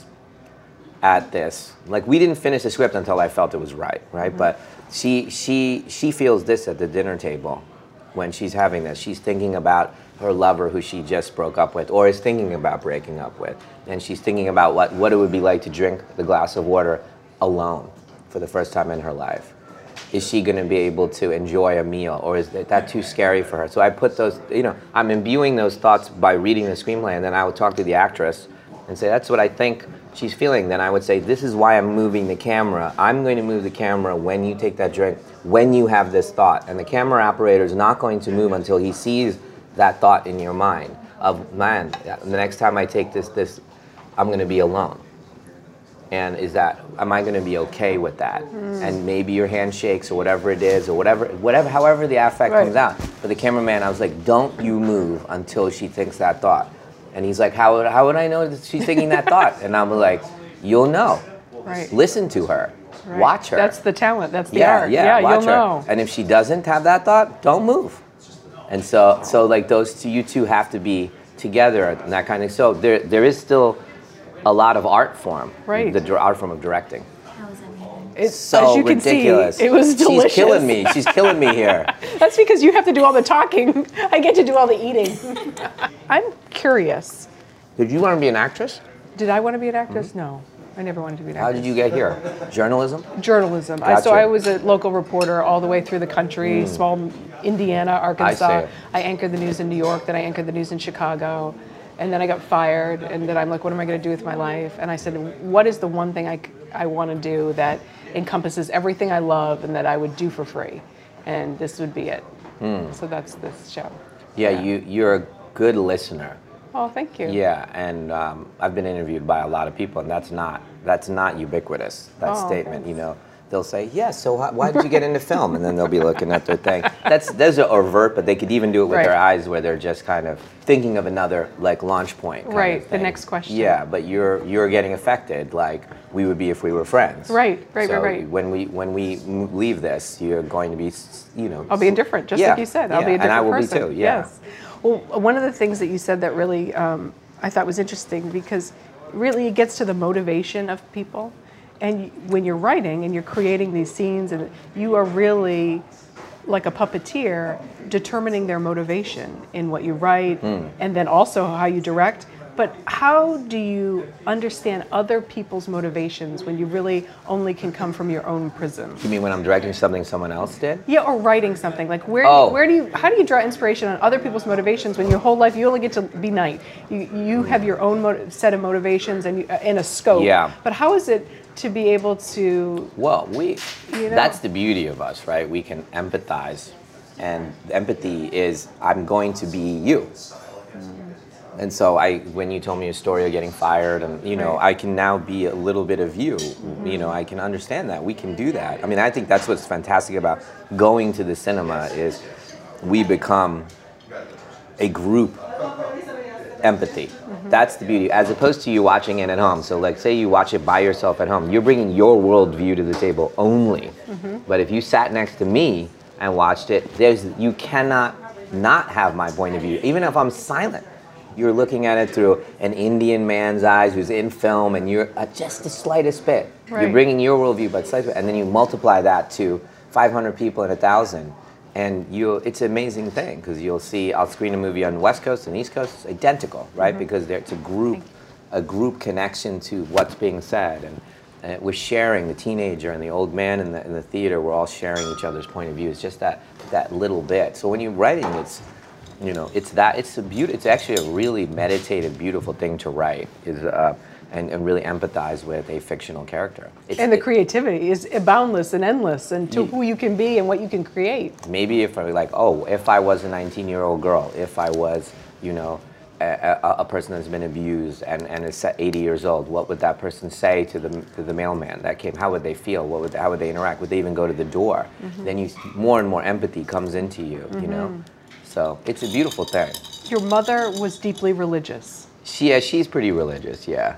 at this. Like, we didn't finish the script until I felt it was right, right? Mm-hmm. But she she she feels this at the dinner table when she's having this. She's thinking about her lover who she just broke up with, or is thinking about breaking up with. And she's thinking about what, what it would be like to drink the glass of water alone for the first time in her life. Is she going to be able to enjoy a meal, or is that too scary for her? So I put those, you know, I'm imbuing those thoughts by reading the screenplay, and then I would talk to the actress and say, that's what I think she's feeling. Then I would say, this is why I'm moving the camera. I'm going to move the camera when you take that drink, when you have this thought. And the camera operator is not going to move until he sees that thought in your mind of, man, the next time I take this, this, I'm going to be alone. And is that, am I going to be okay with that? Mm. And maybe your hand shakes, or whatever it is, or whatever, whatever, however the affect right. comes out. But the cameraman, I was like, don't you move until she thinks that thought. And he's like, how would, how would I know that she's thinking that thought? And I'm like, you'll know. Right. Listen to her. Right. Watch her. That's the talent. That's the yeah, art. Yeah, Yeah, watch you'll her. know. And if she doesn't have that thought, don't move. And so, so like those two, you two have to be together and that kind of. So there, there is still a lot of art form. Right. The dir- art form of directing. How was everything? It's So as you can ridiculous. see, it was delicious. She's killing me. She's killing me here. That's because you have to do all the talking. I get to do all the eating. I'm curious. Did you want to be an actress? Did I want to be an actress? No, I never wanted to be an How actress. did you get here? Journalism? Journalism. I, so Gotcha. I was a local reporter all the way through the country, small Indiana, Arkansas. see. I anchored the news in New York, then I anchored the news in Chicago, and then I got fired, and then I'm like, what am I going to do with my life? And I said, what is the one thing I, I want to do that encompasses everything I love and that I would do for free? And this would be it. So that's this show. Yeah, you you're a good listener. Oh, thank you. Yeah, and um, I've been interviewed by a lot of people, and that's not that's not ubiquitous. That Oh, statement, thanks. you know, they'll say, "Yeah, so why, why did you get into film?" And then they'll be looking at their thing. That's those are overt, but they could even do it with Right. their eyes, where they're just kind of thinking of another like launch point. kind of Right, the thing. next question. Yeah, but you're you're getting affected like we would be if we were friends. Right, right, So right, right. When we when we m- leave this, you're going to be, s- you know. I'll be indifferent, just yeah, like you said. I'll yeah, be a different and I will person. be too. Yeah. Yes. Well, one of the things that you said that really um, I thought was interesting because really it gets to the motivation of people, and y- when you're writing and you're creating these scenes, and you are really like a puppeteer determining their motivation in what you write, and then also how you direct. But how do you understand other people's motivations when you really only can come from your own prism? You mean when I'm directing something someone else did? Yeah, or writing something. Like where, Oh. where do you, how do you draw inspiration on other people's motivations when your whole life you only get to be Knight? You, you have your own mot- set of motivations and you, uh, in a scope. Yeah. But how is it to be able to? Well, we You know? that's the beauty of us, right? We can empathize. And empathy is I'm going to be you. And so I when you told me a story of getting fired and you know, Right. I can now be a little bit of you. You know, I can understand that. We can do that. I mean, I think that's what's fantastic about going to the cinema is we become a group empathy. That's the beauty, as opposed to you watching it at home. So like say you watch it by yourself at home, you're bringing your worldview to the table only. But if you sat next to me and watched it, there's you cannot not have my point of view, even if I'm silent. You're looking at it through an Indian man's eyes who's in film, and you're uh, just the slightest bit. You're Right. bringing your worldview, but slightest bit, and then you multiply that to five hundred people and a thousand, and you it's an amazing thing because you'll see. I'll screen a movie on the West Coast and East Coast, it's identical, right? Because there, it's a group, a group connection to what's being said, and, and we're sharing. The teenager and the old man in the in the theater, we're all sharing each other's point of view. It's just that that little bit. So when you're writing, it's you know, it's that it's a beauty. It's actually a really meditative, beautiful thing to write. Is uh, and, and really empathize with a fictional character. It's, And the it- creativity is boundless and endless, and to You- who you can be and what you can create. maybe if I like, oh, if I was a nineteen-year-old girl, if I was, you know, a, a, a person that's been abused and, and is eighty years old, what would that person say to the to the mailman that came? How would they feel? What would how would they interact? Would they even go to the door? Then you more and more empathy comes into you, you know. So it's a beautiful thing. Your mother was deeply religious. She, yeah, she's pretty religious, yeah.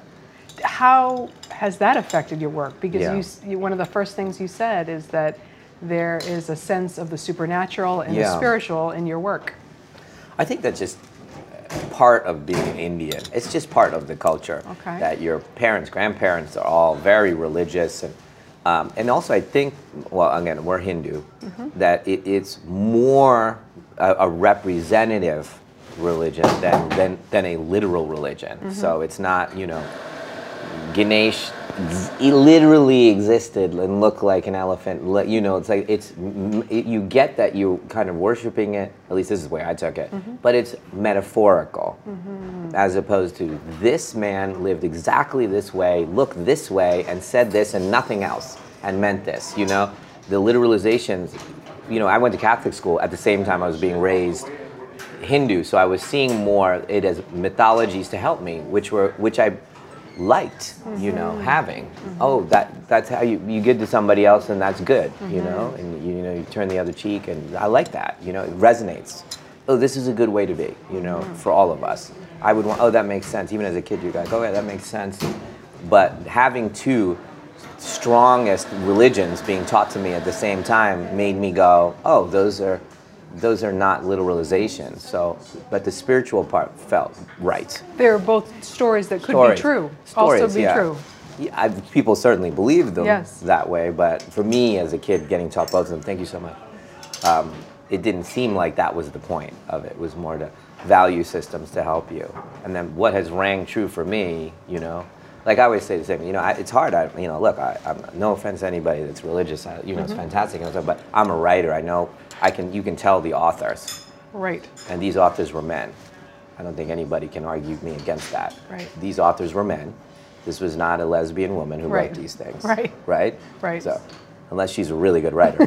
How has that affected your work? Because Yeah. you, s- you, one of the first things you said is that there is a sense of the supernatural and the Yeah. spiritual in your work. I think that's just part of being Indian. It's just part of the culture. Okay. That your parents, grandparents are all very religious, and um, and also I think, well, again, we're Hindu, that it, it's more a, a representative religion than, than than a literal religion. So it's not, you know, Ganesh he literally existed and looked like an elephant. li- You know, it's like it's m- it, you get that you're kind of worshiping it. At least this is the way I took it. But it's metaphorical, as opposed to this man lived exactly this way, looked this way, and said this and nothing else, and meant this. You know, the literalizations. You know, I went to Catholic school at the same time I was being raised Hindu, so I was seeing more it as mythologies to help me, which were which I liked, you know, having. Oh, that that's how you you give to somebody else, and that's good, you know, and you, you know you turn the other cheek, and I like that, you know, it resonates. Oh, this is a good way to be, you know, for all of us. I would want. Oh, that makes sense. Even as a kid, you're like, oh yeah, that makes sense. But having to strongest religions being taught to me at the same time made me go, oh, those are those are not literalizations. So, but the spiritual part felt right. They're both stories that could Stories. be true, Stories, also be yeah. true. Yeah, I, people certainly believe them Yes. that way, but for me as a kid getting taught both of them, thank you so much, um, it didn't seem like that was the point of it. It was more to value systems to help you. And then what has rang true for me, you know, like I always say the same, you know, I, it's hard, I, you know, look, I, I'm, no offense to anybody that's religious, I, you know, it's fantastic, and stuff, but I'm a writer, I know, I can, you can tell the authors, Right. and these authors were men. I don't think anybody can argue me against that. Right. These authors were men. This was not a lesbian woman who Right. wrote these things. Right. Right? Right. So, unless she's a really good writer.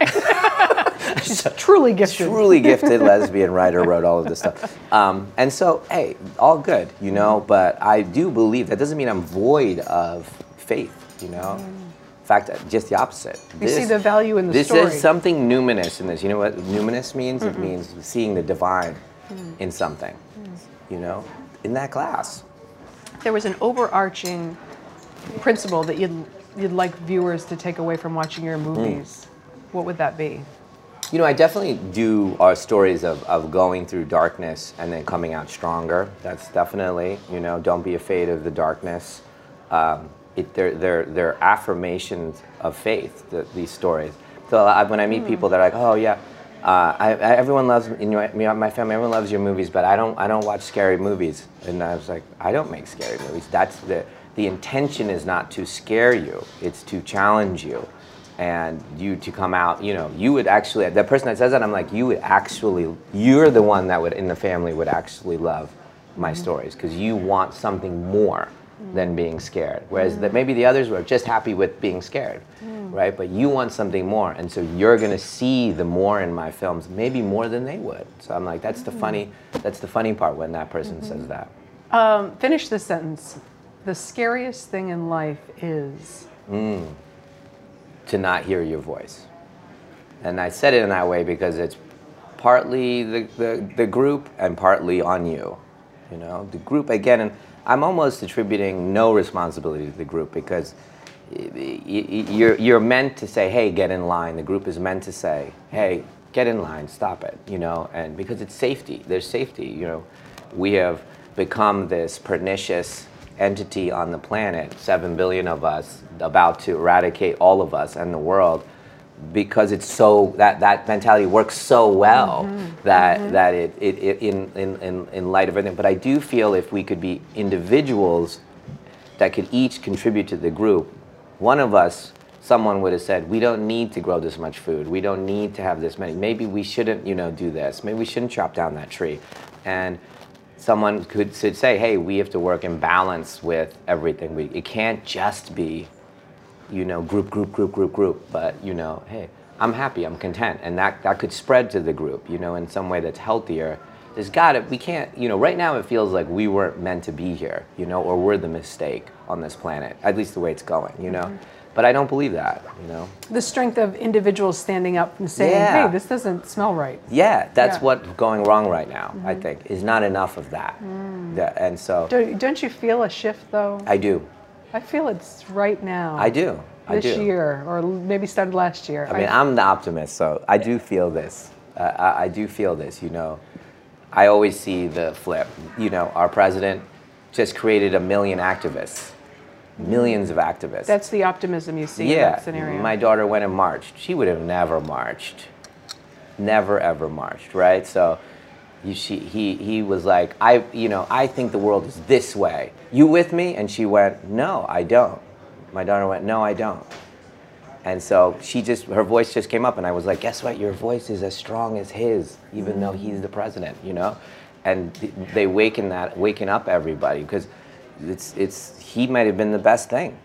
She's truly gifted. Truly gifted lesbian writer wrote all of this stuff. Um, and so, hey, all good, you know, but I do believe, that doesn't mean I'm void of faith, you know? In fact, just the opposite. You see the value in the this story. This is something numinous in this. You know what numinous means? It means seeing the divine in something, you know, in that glass. There was an overarching principle that you'd, you'd like viewers to take away from watching your movies. What would that be? You know, I definitely do our stories of, of going through darkness and then coming out stronger. That's definitely, you know, don't be afraid of the darkness. Um, it, they're, they're, they're affirmations of faith, the, these stories. So I, when I meet people, they're like, oh yeah, uh, I, I, everyone loves, you know, my family, everyone loves your movies, but I don't, I don't watch scary movies. And I was like, I don't make scary movies. That's the, the intention is not to scare you, it's to challenge you. And you to come out, you know, you would actually, the person that says that, I'm like, you would actually, you're the one that would, in the family, would actually love my mm-hmm. stories, because you want something more mm-hmm. than being scared. Whereas mm-hmm. that maybe the others were just happy with being scared, mm-hmm. right? But you want something more, and so you're gonna see the more in my films, maybe more than they would. So I'm like, that's the mm-hmm. funny, that's the funny part when that person mm-hmm. says that. Um, finish this sentence. The scariest thing in life is? Mm. To not hear your voice. And I said it in that way because it's partly the, the, the group and partly on you. You know, the group, again, and I'm almost attributing no responsibility to the group, because you're, you're meant to say, hey, get in line. The group is meant to say, hey, get in line, stop it, you know, and because it's safety, there's safety, you know. We have become this pernicious entity on the planet, seven billion of us, about to eradicate all of us and the world, because it's so, that, that mentality works so well mm-hmm. that, mm-hmm. that it, it, it in, in, in light of everything. But I do feel if we could be individuals that could each contribute to the group, one of us, someone would have said, we don't need to grow this much food, we don't need to have this many, maybe we shouldn't, you know, do this, maybe we shouldn't chop down that tree. And someone could, could say, hey, we have to work in balance with everything. We, it can't just be, you know, group, group, group, group, group, but, you know, hey, I'm happy, I'm content, and that, that could spread to the group, you know, in some way that's healthier. There's gotta, we can't, you know, right now it feels like we weren't meant to be here, you know, or we're the mistake on this planet, at least the way it's going, you know. Mm-hmm. But I don't believe that, you know. The strength of individuals standing up and saying, yeah. hey, this doesn't smell right. Yeah, that's yeah. what's going wrong right now, mm-hmm. I think, is not enough of that. Mm. Yeah, and so. Don't, don't you feel a shift, though? I do. I feel it's right now. I do. I this do. year, or maybe started last year. I mean, I, I'm the optimist, so I do feel this. Uh, I, I do feel this, you know. I always see the flip. You know, our president just created a million activists. Millions of activists. That's the optimism you see yeah, in that scenario. My daughter went and marched. She would have never marched. Never, ever marched, right? So you, she, he, he was like, I, you know, I think the world is this way. You with me? And she went, no, I don't. My daughter went, no, I don't. And so she just, her voice just came up, and I was like, guess what? Your voice is as strong as his, even mm-hmm. though he's the president, you know? And th they waken that, waken up everybody, because it's, it's, he might have been the best thing.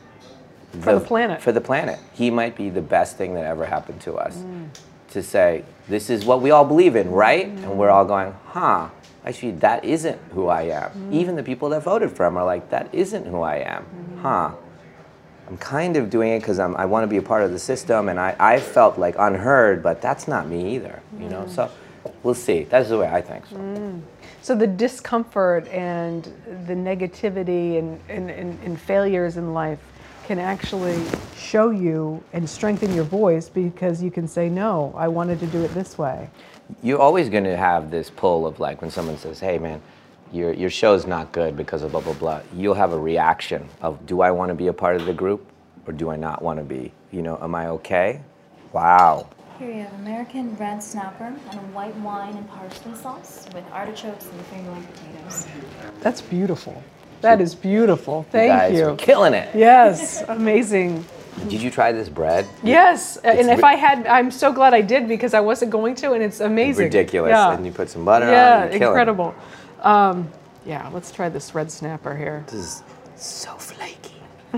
For the, the planet. For the planet. He might be the best thing that ever happened to us. Mm. To say, this is what we all believe in, right? Mm. And we're all going, huh, actually, that isn't who I am. Mm. Even the people that voted for him are like, that isn't who I am, mm. huh? I'm kind of doing it because I want to be a part of the system, and I, I felt like unheard, but that's not me either, you know? Mm. So we'll see. That's the way I think. So, mm. so the discomfort and the negativity and, and, and, and failures in life can actually show you and strengthen your voice because you can say, no, I wanted to do it this way. You're always going to have this pull of like when someone says, hey man, your, your show's not good because of blah, blah, blah. You'll have a reaction of, do I want to be a part of the group or do I not want to be? You know, am I okay? Wow. Here you have American red snapper and a white wine and parsley sauce with artichokes and finger-like potatoes. That's beautiful. That is beautiful. Thank you. Guys you. are killing it. Yes, amazing. Did you try this bread? Yes, It's and if ri- I had, I'm so glad I did because I wasn't going to, and it's amazing. Ridiculous. Yeah, And you put some butter yeah, on it. You're killing it. incredible. Um, yeah, let's try this red snapper here. This is so flaky.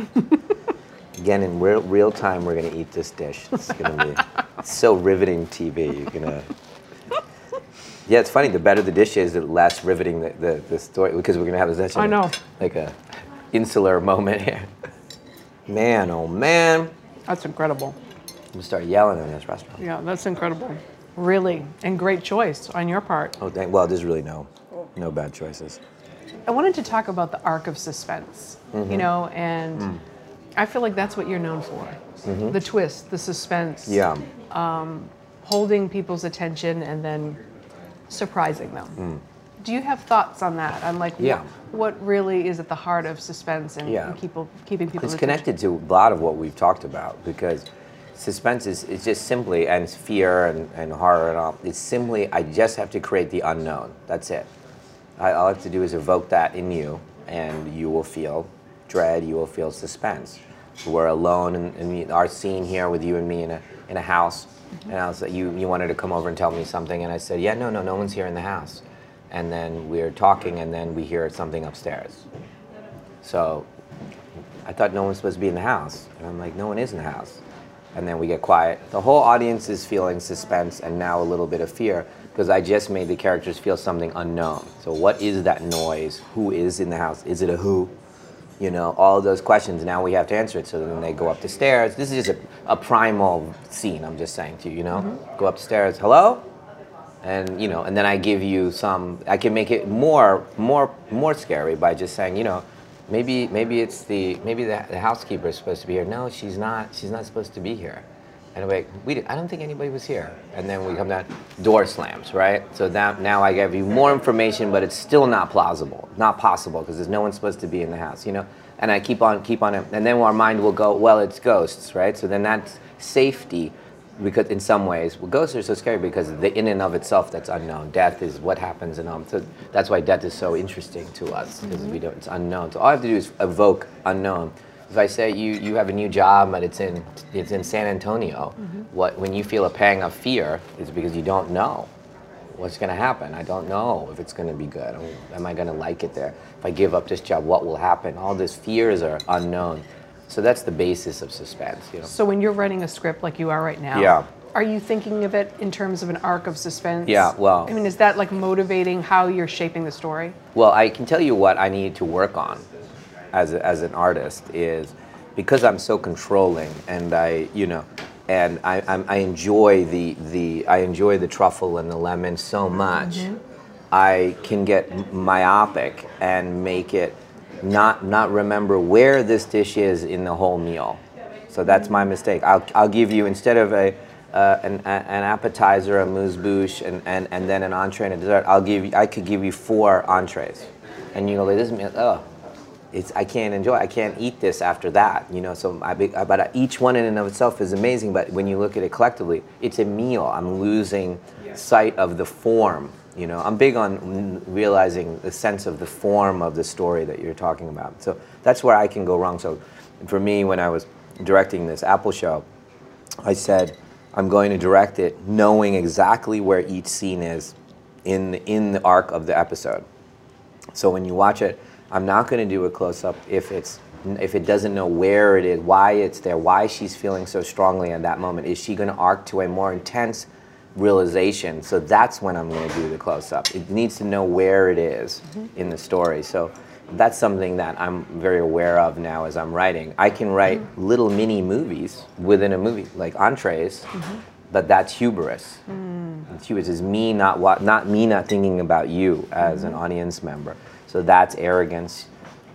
Again, in real, real time, we're going to eat this dish. It's going to be so riveting T V. You're going to... Yeah, it's funny. The better the dish is, the less riveting the, the, the story, because we're going to have this I know. like a insular moment here. Man, oh man. That's incredible. I'm going to start yelling in this restaurant. Yeah, that's incredible. Really, and great choice on your part. Oh, thank, well, there's really no, no bad choices. I wanted to talk about the arc of suspense, Mm-hmm. you know, and Mm. I feel like that's what you're known for. Mm-hmm. The twist, the suspense. Yeah. Holding people's attention and then surprising them. Mm. Do you have thoughts on that? On like Yeah. what, what really is at the heart of suspense and, Yeah. and keep, keeping people's It's attention? connected to a lot of what we've talked about because suspense is, is just simply, and fear and, and horror and all, it's simply, I just have to create the unknown. That's it. I, all I have to do is evoke that in you and you will feel dread, you will feel suspense. We're alone in, in our scene here with you and me in a, in a house. And I was like, you, you wanted to come over and tell me something, and I said, yeah, no, no, no one's here in the house. And then we're talking, and then we hear something upstairs. So I thought no one's supposed to be in the house. And I'm like, no one is in the house. And then we get quiet. The whole audience is feeling suspense and now a little bit of fear because I just made the characters feel something unknown. So what is that noise? Who is in the house? Is it a who? You know, all of those questions, now we have to answer it. So then they go up the stairs. This is just a, a primal scene, I'm just saying to you, you know? Mm-hmm. Go up the stairs, hello? And, you know, and then I give you some, I can make it more, more, more scary by just saying, you know, maybe, maybe it's the, maybe the, the housekeeper is supposed to be here. No, she's not, she's not supposed to be here. And I'm like, we did, I don't think anybody was here. And then we come down, door slams, right? So that, now I give you more information, but it's still not plausible, not possible, because there's no one supposed to be in the house, you know? And I keep on, keep on, and then our mind will go, well, it's ghosts, right? So then that's safety, because in some ways, well, ghosts are so scary because the in and of itself that's unknown. Death is what happens, and um, so that's why death is so interesting to us, because mm-hmm. we don't, it's unknown. So all I have to do is evoke unknown. If I say you, you have a new job, but it's in it's in San Antonio, mm-hmm. what when you feel a pang of fear, it's because you don't know what's going to happen. I don't know if it's going to be good. Am I going to like it there? If I give up this job, what will happen? All these fears are unknown. So that's the basis of suspense. You know? So when you're writing a script like you are right now, yeah. are you thinking of it in terms of an arc of suspense? Yeah, well... I mean, is that like motivating how you're shaping the story? Well, I can tell you what I need to work on as a, as an artist is because I'm so controlling and I, you know, and I, I'm, I enjoy the, the I enjoy the truffle and the lemon so much, mm-hmm. I can get myopic and make it not not remember where this dish is in the whole meal. So that's my mistake. I'll I'll give you instead of a uh, an an appetizer, a amuse-bouche, and, and and then an entree and a dessert. I'll give you, I could give you four entrees, and you go like this. Oh, it's I can't enjoy. I can't eat this after that. You know. So I but each one in and of itself is amazing. But when you look at it collectively, it's a meal. I'm losing sight of the form. You know, I'm big on realizing the sense of the form of the story that you're talking about. So that's where I can go wrong. So for me, when I was directing this Apple show, I said, I'm going to direct it knowing exactly where each scene is in the, in the arc of the episode. So when you watch it, I'm not going to do a close-up if it's if it doesn't know where it is, why it's there, why she's feeling so strongly at that moment. Is she going to arc to a more intense realization? So that's when I'm going to do the close-up. It needs to know where it is mm-hmm. in the story. So that's something that I'm very aware of now as I'm writing. I can write mm-hmm. little mini movies within a movie, like entrees, mm-hmm. but that's hubris. Mm. It's hubris. It's me not wa- not me not thinking about you as mm-hmm. an audience member. So that's arrogance.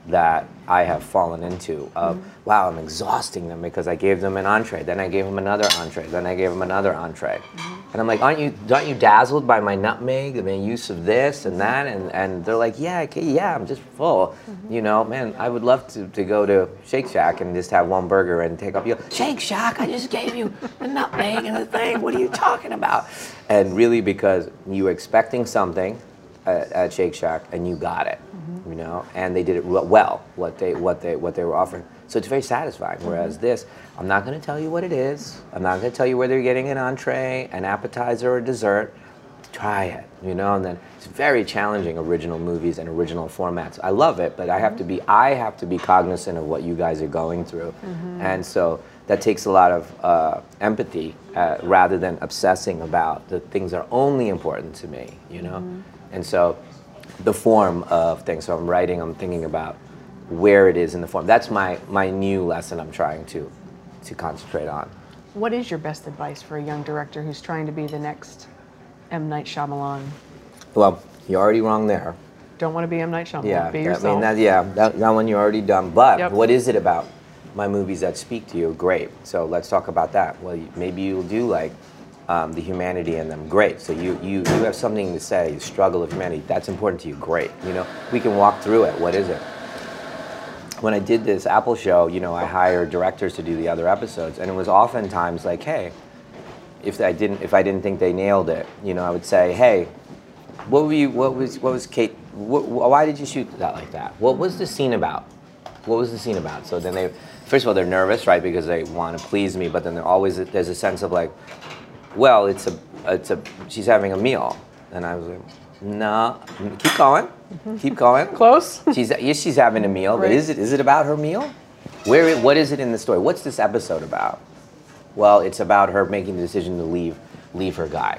that I have fallen into of, mm-hmm. wow, I'm exhausting them because I gave them an entree, then I gave them another entree, then I gave them another entree. Mm-hmm. And I'm like, aren't you, aren't you dazzled by my nutmeg and the use of this and that? And, and they're like, yeah, okay, yeah, I'm just full. Mm-hmm. You know, man, I would love to, to go to Shake Shack and just have one burger and take off. You go, Shake Shack, I just gave you the nutmeg and the thing, what are you talking about? And really because you were expecting something at, at Shake Shack and you got it. You know, and they did it well. What they, what they, what they were offering. So it's very satisfying. Whereas mm-hmm. this, I'm not going to tell you what it is. I'm not going to tell you whether you're getting an entree, an appetizer, or dessert. Try it, you know. And then it's very challenging. Original movies and original formats. I love it, but I have to be, I have to be cognizant of what you guys are going through, mm-hmm. and so that takes a lot of uh, empathy uh, rather than obsessing about the things that are only important to me, you know. Mm-hmm. And so. The form of things. So I'm writing, I'm thinking about where it is in the form. That's my, my new lesson I'm trying to, to concentrate on. What is your best advice for a young director who's trying to be the next M. Night Shyamalan? Well, you're already wrong there. Don't want to be M. Night Shyamalan, yeah, be I yourself. mean, that, yeah, that, that one you're already done. But yep. What is it about my movies that speak to you? Great. So let's talk about that. Well, maybe you'll do like Um, the humanity in them, great. So you, you, you have something to say, the struggle of humanity, that's important to you, great. You know, we can walk through it, what is it? When I did this Apple show, you know, I hired directors to do the other episodes, and it was oftentimes like, hey, if I didn't, if I didn't think they nailed it, you know, I would say, hey, what were you, what was, what was Kate, what, why did you shoot that like that? What was the scene about? What was the scene about? So then they, first of all, they're nervous, right, because they want to please me, but then they're always, there's a sense of like, well, it's a, it's a, she's having a meal. And I was like, no, keep going, keep going. Close? She's, yes, she's having a meal, right. But is it, is it about her meal? Where, what is it in the story? What's this episode about? Well, it's about her making the decision to leave, leave her guy.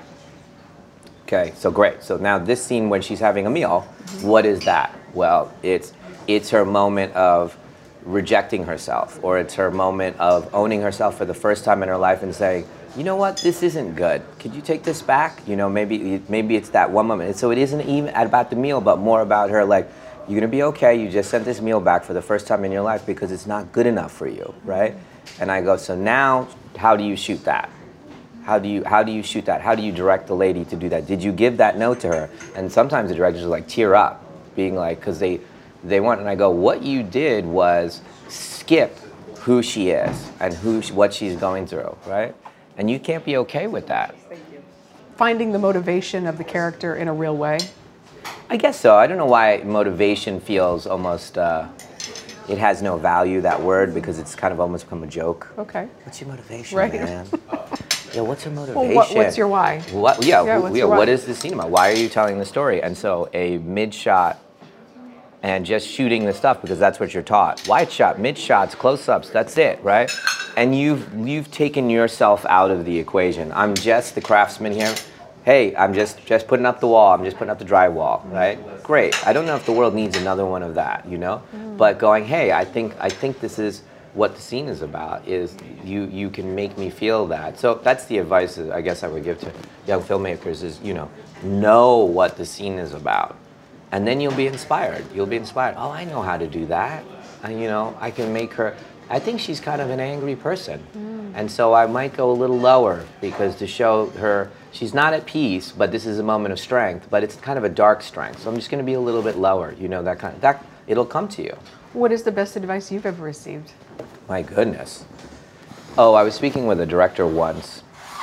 Okay, so great. So now this scene when she's having a meal, mm-hmm. What is that? Well, it's, it's her moment of rejecting herself, or it's her moment of owning herself for the first time in her life and saying, you know what, this isn't good. Could you take this back? You know, maybe maybe it's that one moment. So it isn't even about the meal, but more about her like, you're gonna be okay, you just sent this meal back for the first time in your life because it's not good enough for you, right? And I go, so now, how do you shoot that? How do you, how do you shoot that? How do you direct the lady to do that? Did you give that note to her? And sometimes the directors are like, tear up, being like, because they, they want, and I go, what you did was skip who she is and who, what she's going through, right? And you can't be okay with that. Finding the motivation of the character in a real way? I guess so. I don't know why motivation feels almost, uh, it has no value, that word, because it's kind of almost become a joke. Okay. What's your motivation, right. man? Yeah, what's your motivation? Well, what, what's your why? What, yeah, yeah, who, yeah what is the scene about? Why are you telling the story? And so a mid-shot and just shooting the stuff because that's what you're taught. Wide shot, mid shots, close-ups, that's it, right? And you've you've taken yourself out of the equation. I'm just the craftsman here. Hey, I'm just just putting up the wall. I'm just putting up the drywall, right? Great. I don't know if the world needs another one of that, you know? Mm. But going, hey, I think I think this is what the scene is about. Is you you can make me feel that. So that's the advice I guess I would give to young filmmakers is, you know, know what the scene is about. And then you'll be inspired. You'll be inspired. Oh, I know how to do that. And, you know, I can make her, I think she's kind of an angry person. Mm. And so I might go a little lower because to show her, she's not at peace, but this is a moment of strength, but it's kind of a dark strength. So I'm just going to be a little bit lower, you know, that kind of, that, it'll come to you. What is the best advice you've ever received? My goodness. Oh, I was speaking with a director once,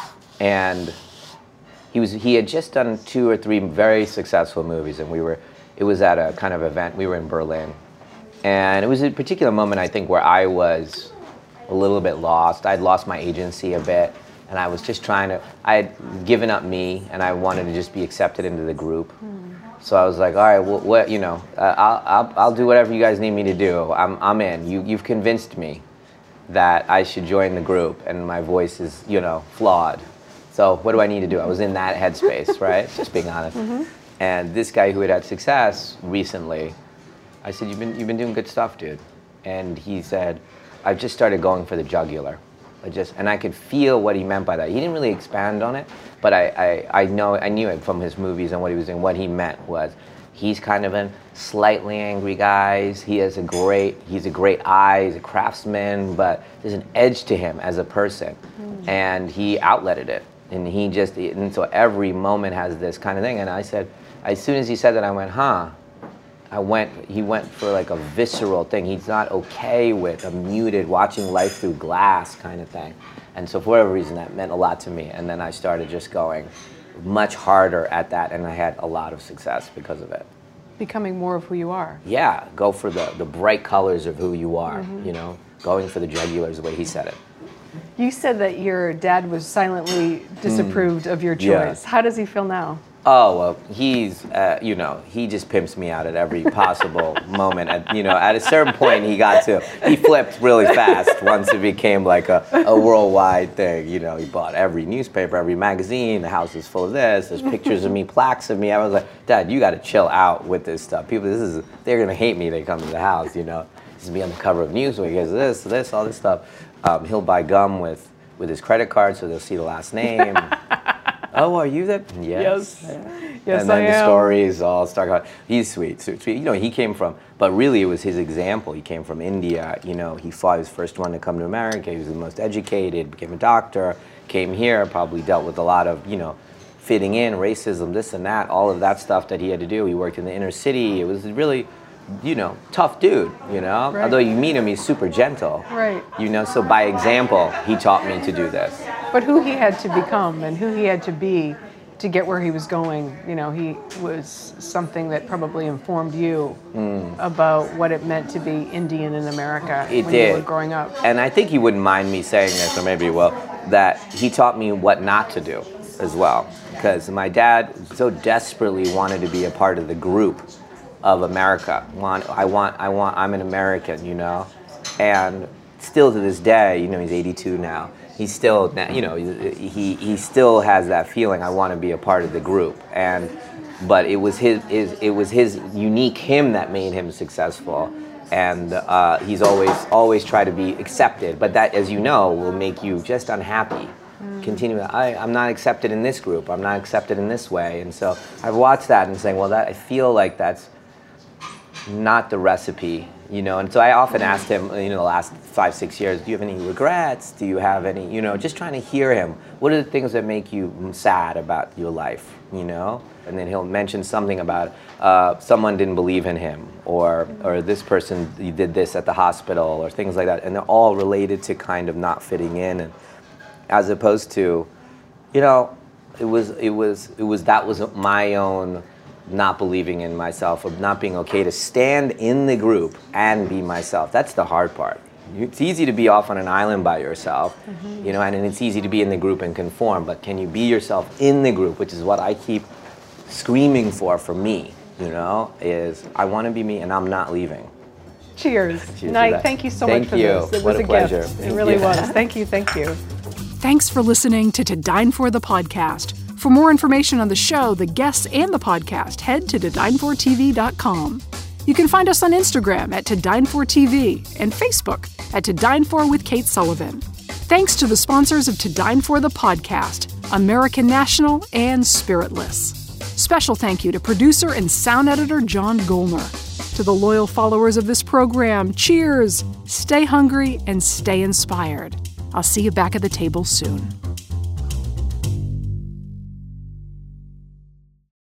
and he was, he had just done two or three very successful movies, and we were, it was at a kind of event, we were in Berlin. And it was a particular moment, I think, where I was a little bit lost. I'd lost my agency a bit, and I was just trying to, I had given up me, and I wanted to just be accepted into the group. Mm. So I was like, all right, well, what, you know, uh, I'll, I'll, I'll do whatever you guys need me to do. I'm, I'm in. You, you've convinced me that I should join the group, and my voice is, you know, flawed. So what do I need to do? I was in that headspace, right? Just being honest. Mm-hmm. And this guy who had had success recently, I said, you've been, you've been doing good stuff, dude. And he said, I've just started going for the jugular. I just, and I could feel what he meant by that. He didn't really expand on it, but I, I, I know, I knew it from his movies and what he was doing. What he meant was, He's kind of a slightly angry guy. He has a great, he's a great eye, he's a craftsman, but there's an edge to him as a person. Mm. And he outletted it. And he just, and so every moment has this kind of thing. And I said, as soon as he said that, I went, huh. I went, he went for like a visceral thing. He's not okay with a muted, watching life through glass kind of thing. And so for whatever reason, that meant a lot to me. And then I started just going much harder at that, and I had a lot of success because of it. Becoming more of who you are. Yeah, go for the, the bright colors of who you are, mm-hmm. you know, going for the jugulars, the way he said it. You said that your dad was silently disapproved mm. of your choice. Yeah. How does he feel now? Oh, well, he's, uh, you know, he just pimps me out at every possible moment. At, you know, at a certain point, he got to, he flipped really fast once it became like a, a worldwide thing. You know, he bought every newspaper, every magazine, the house is full of this, there's pictures of me, plaques of me. I was like, Dad, you got to chill out with this stuff. People, this is, they're going to hate me, they come to the house, you know. This is me on the cover of Newsweek, he has this, this, all this stuff. Um, he'll buy gum with, with his credit card so they'll see the last name. Oh, are you that? Yes. Yes, yes and then I the am. Stories all start going. He's sweet, sweet, sweet. You know, he came from, but really it was his example. He came from India. You know, he fought, he was the first one to come to America. He was the most educated, became a doctor, came here, probably dealt with a lot of, you know, fitting in, racism, this and that, all of that stuff that he had to do. He worked in the inner city. It was really, you know, tough dude, you know? Right. Although you meet him, he's super gentle. Right. You know, so by example, he taught me to do this. But who he had to become and who he had to be to get where he was going, you know, he was something that probably informed you mm. about what it meant to be Indian in America it when did. you were growing up. And I think he wouldn't mind me saying this, or maybe he will, that he taught me what not to do as well. Because my dad so desperately wanted to be a part of the group of America. Want, I want, I want, I'm an American, you know? And still to this day, you know, he's eighty-two now, he still, you know, he he still has that feeling, I want to be a part of the group. And, but it was his, his it was his unique him that made him successful. And uh, he's always, always tried to be accepted. But that, as you know, will make you just unhappy. Continue, I, I'm not accepted in this group, I'm not accepted in this way. And so I've watched that and saying, well, that I feel like that's not the recipe, you know. And so I often asked him, you know, the last five, six years, do you have any regrets? Do you have any, you know, just trying to hear him. What are the things that make you sad about your life, you know? And then he'll mention something about uh, someone didn't believe in him, or or this person did this at the hospital, or things like that. And they're all related to kind of not fitting in, and as opposed to, you know, it was it was it was that was my own not believing in myself, of not being okay to stand in the group and be myself. That's the hard part. It's easy to be off on an island by yourself, mm-hmm. you know, and, and it's easy to be in the group and conform, but can you be yourself in the group, which is what I keep screaming for for me, you know, is I want to be me and I'm not leaving. Cheers. Cheers Knight, thank you so thank much for you. this. It what was a, a pleasure. gift. It really was. Thank you, thank you. Thanks for listening to To Dine For the podcast. For more information on the show, the guests, and the podcast, head to to dine for t v dot com. You can find us on Instagram at To Dine For T V and Facebook at To Dine For with Kate Sullivan. Thanks to the sponsors of To Dine For the podcast, American National and Spiritless. Special thank you to producer and sound editor John Golner. To the loyal followers of this program, cheers, stay hungry, and stay inspired. I'll see you back at the table soon.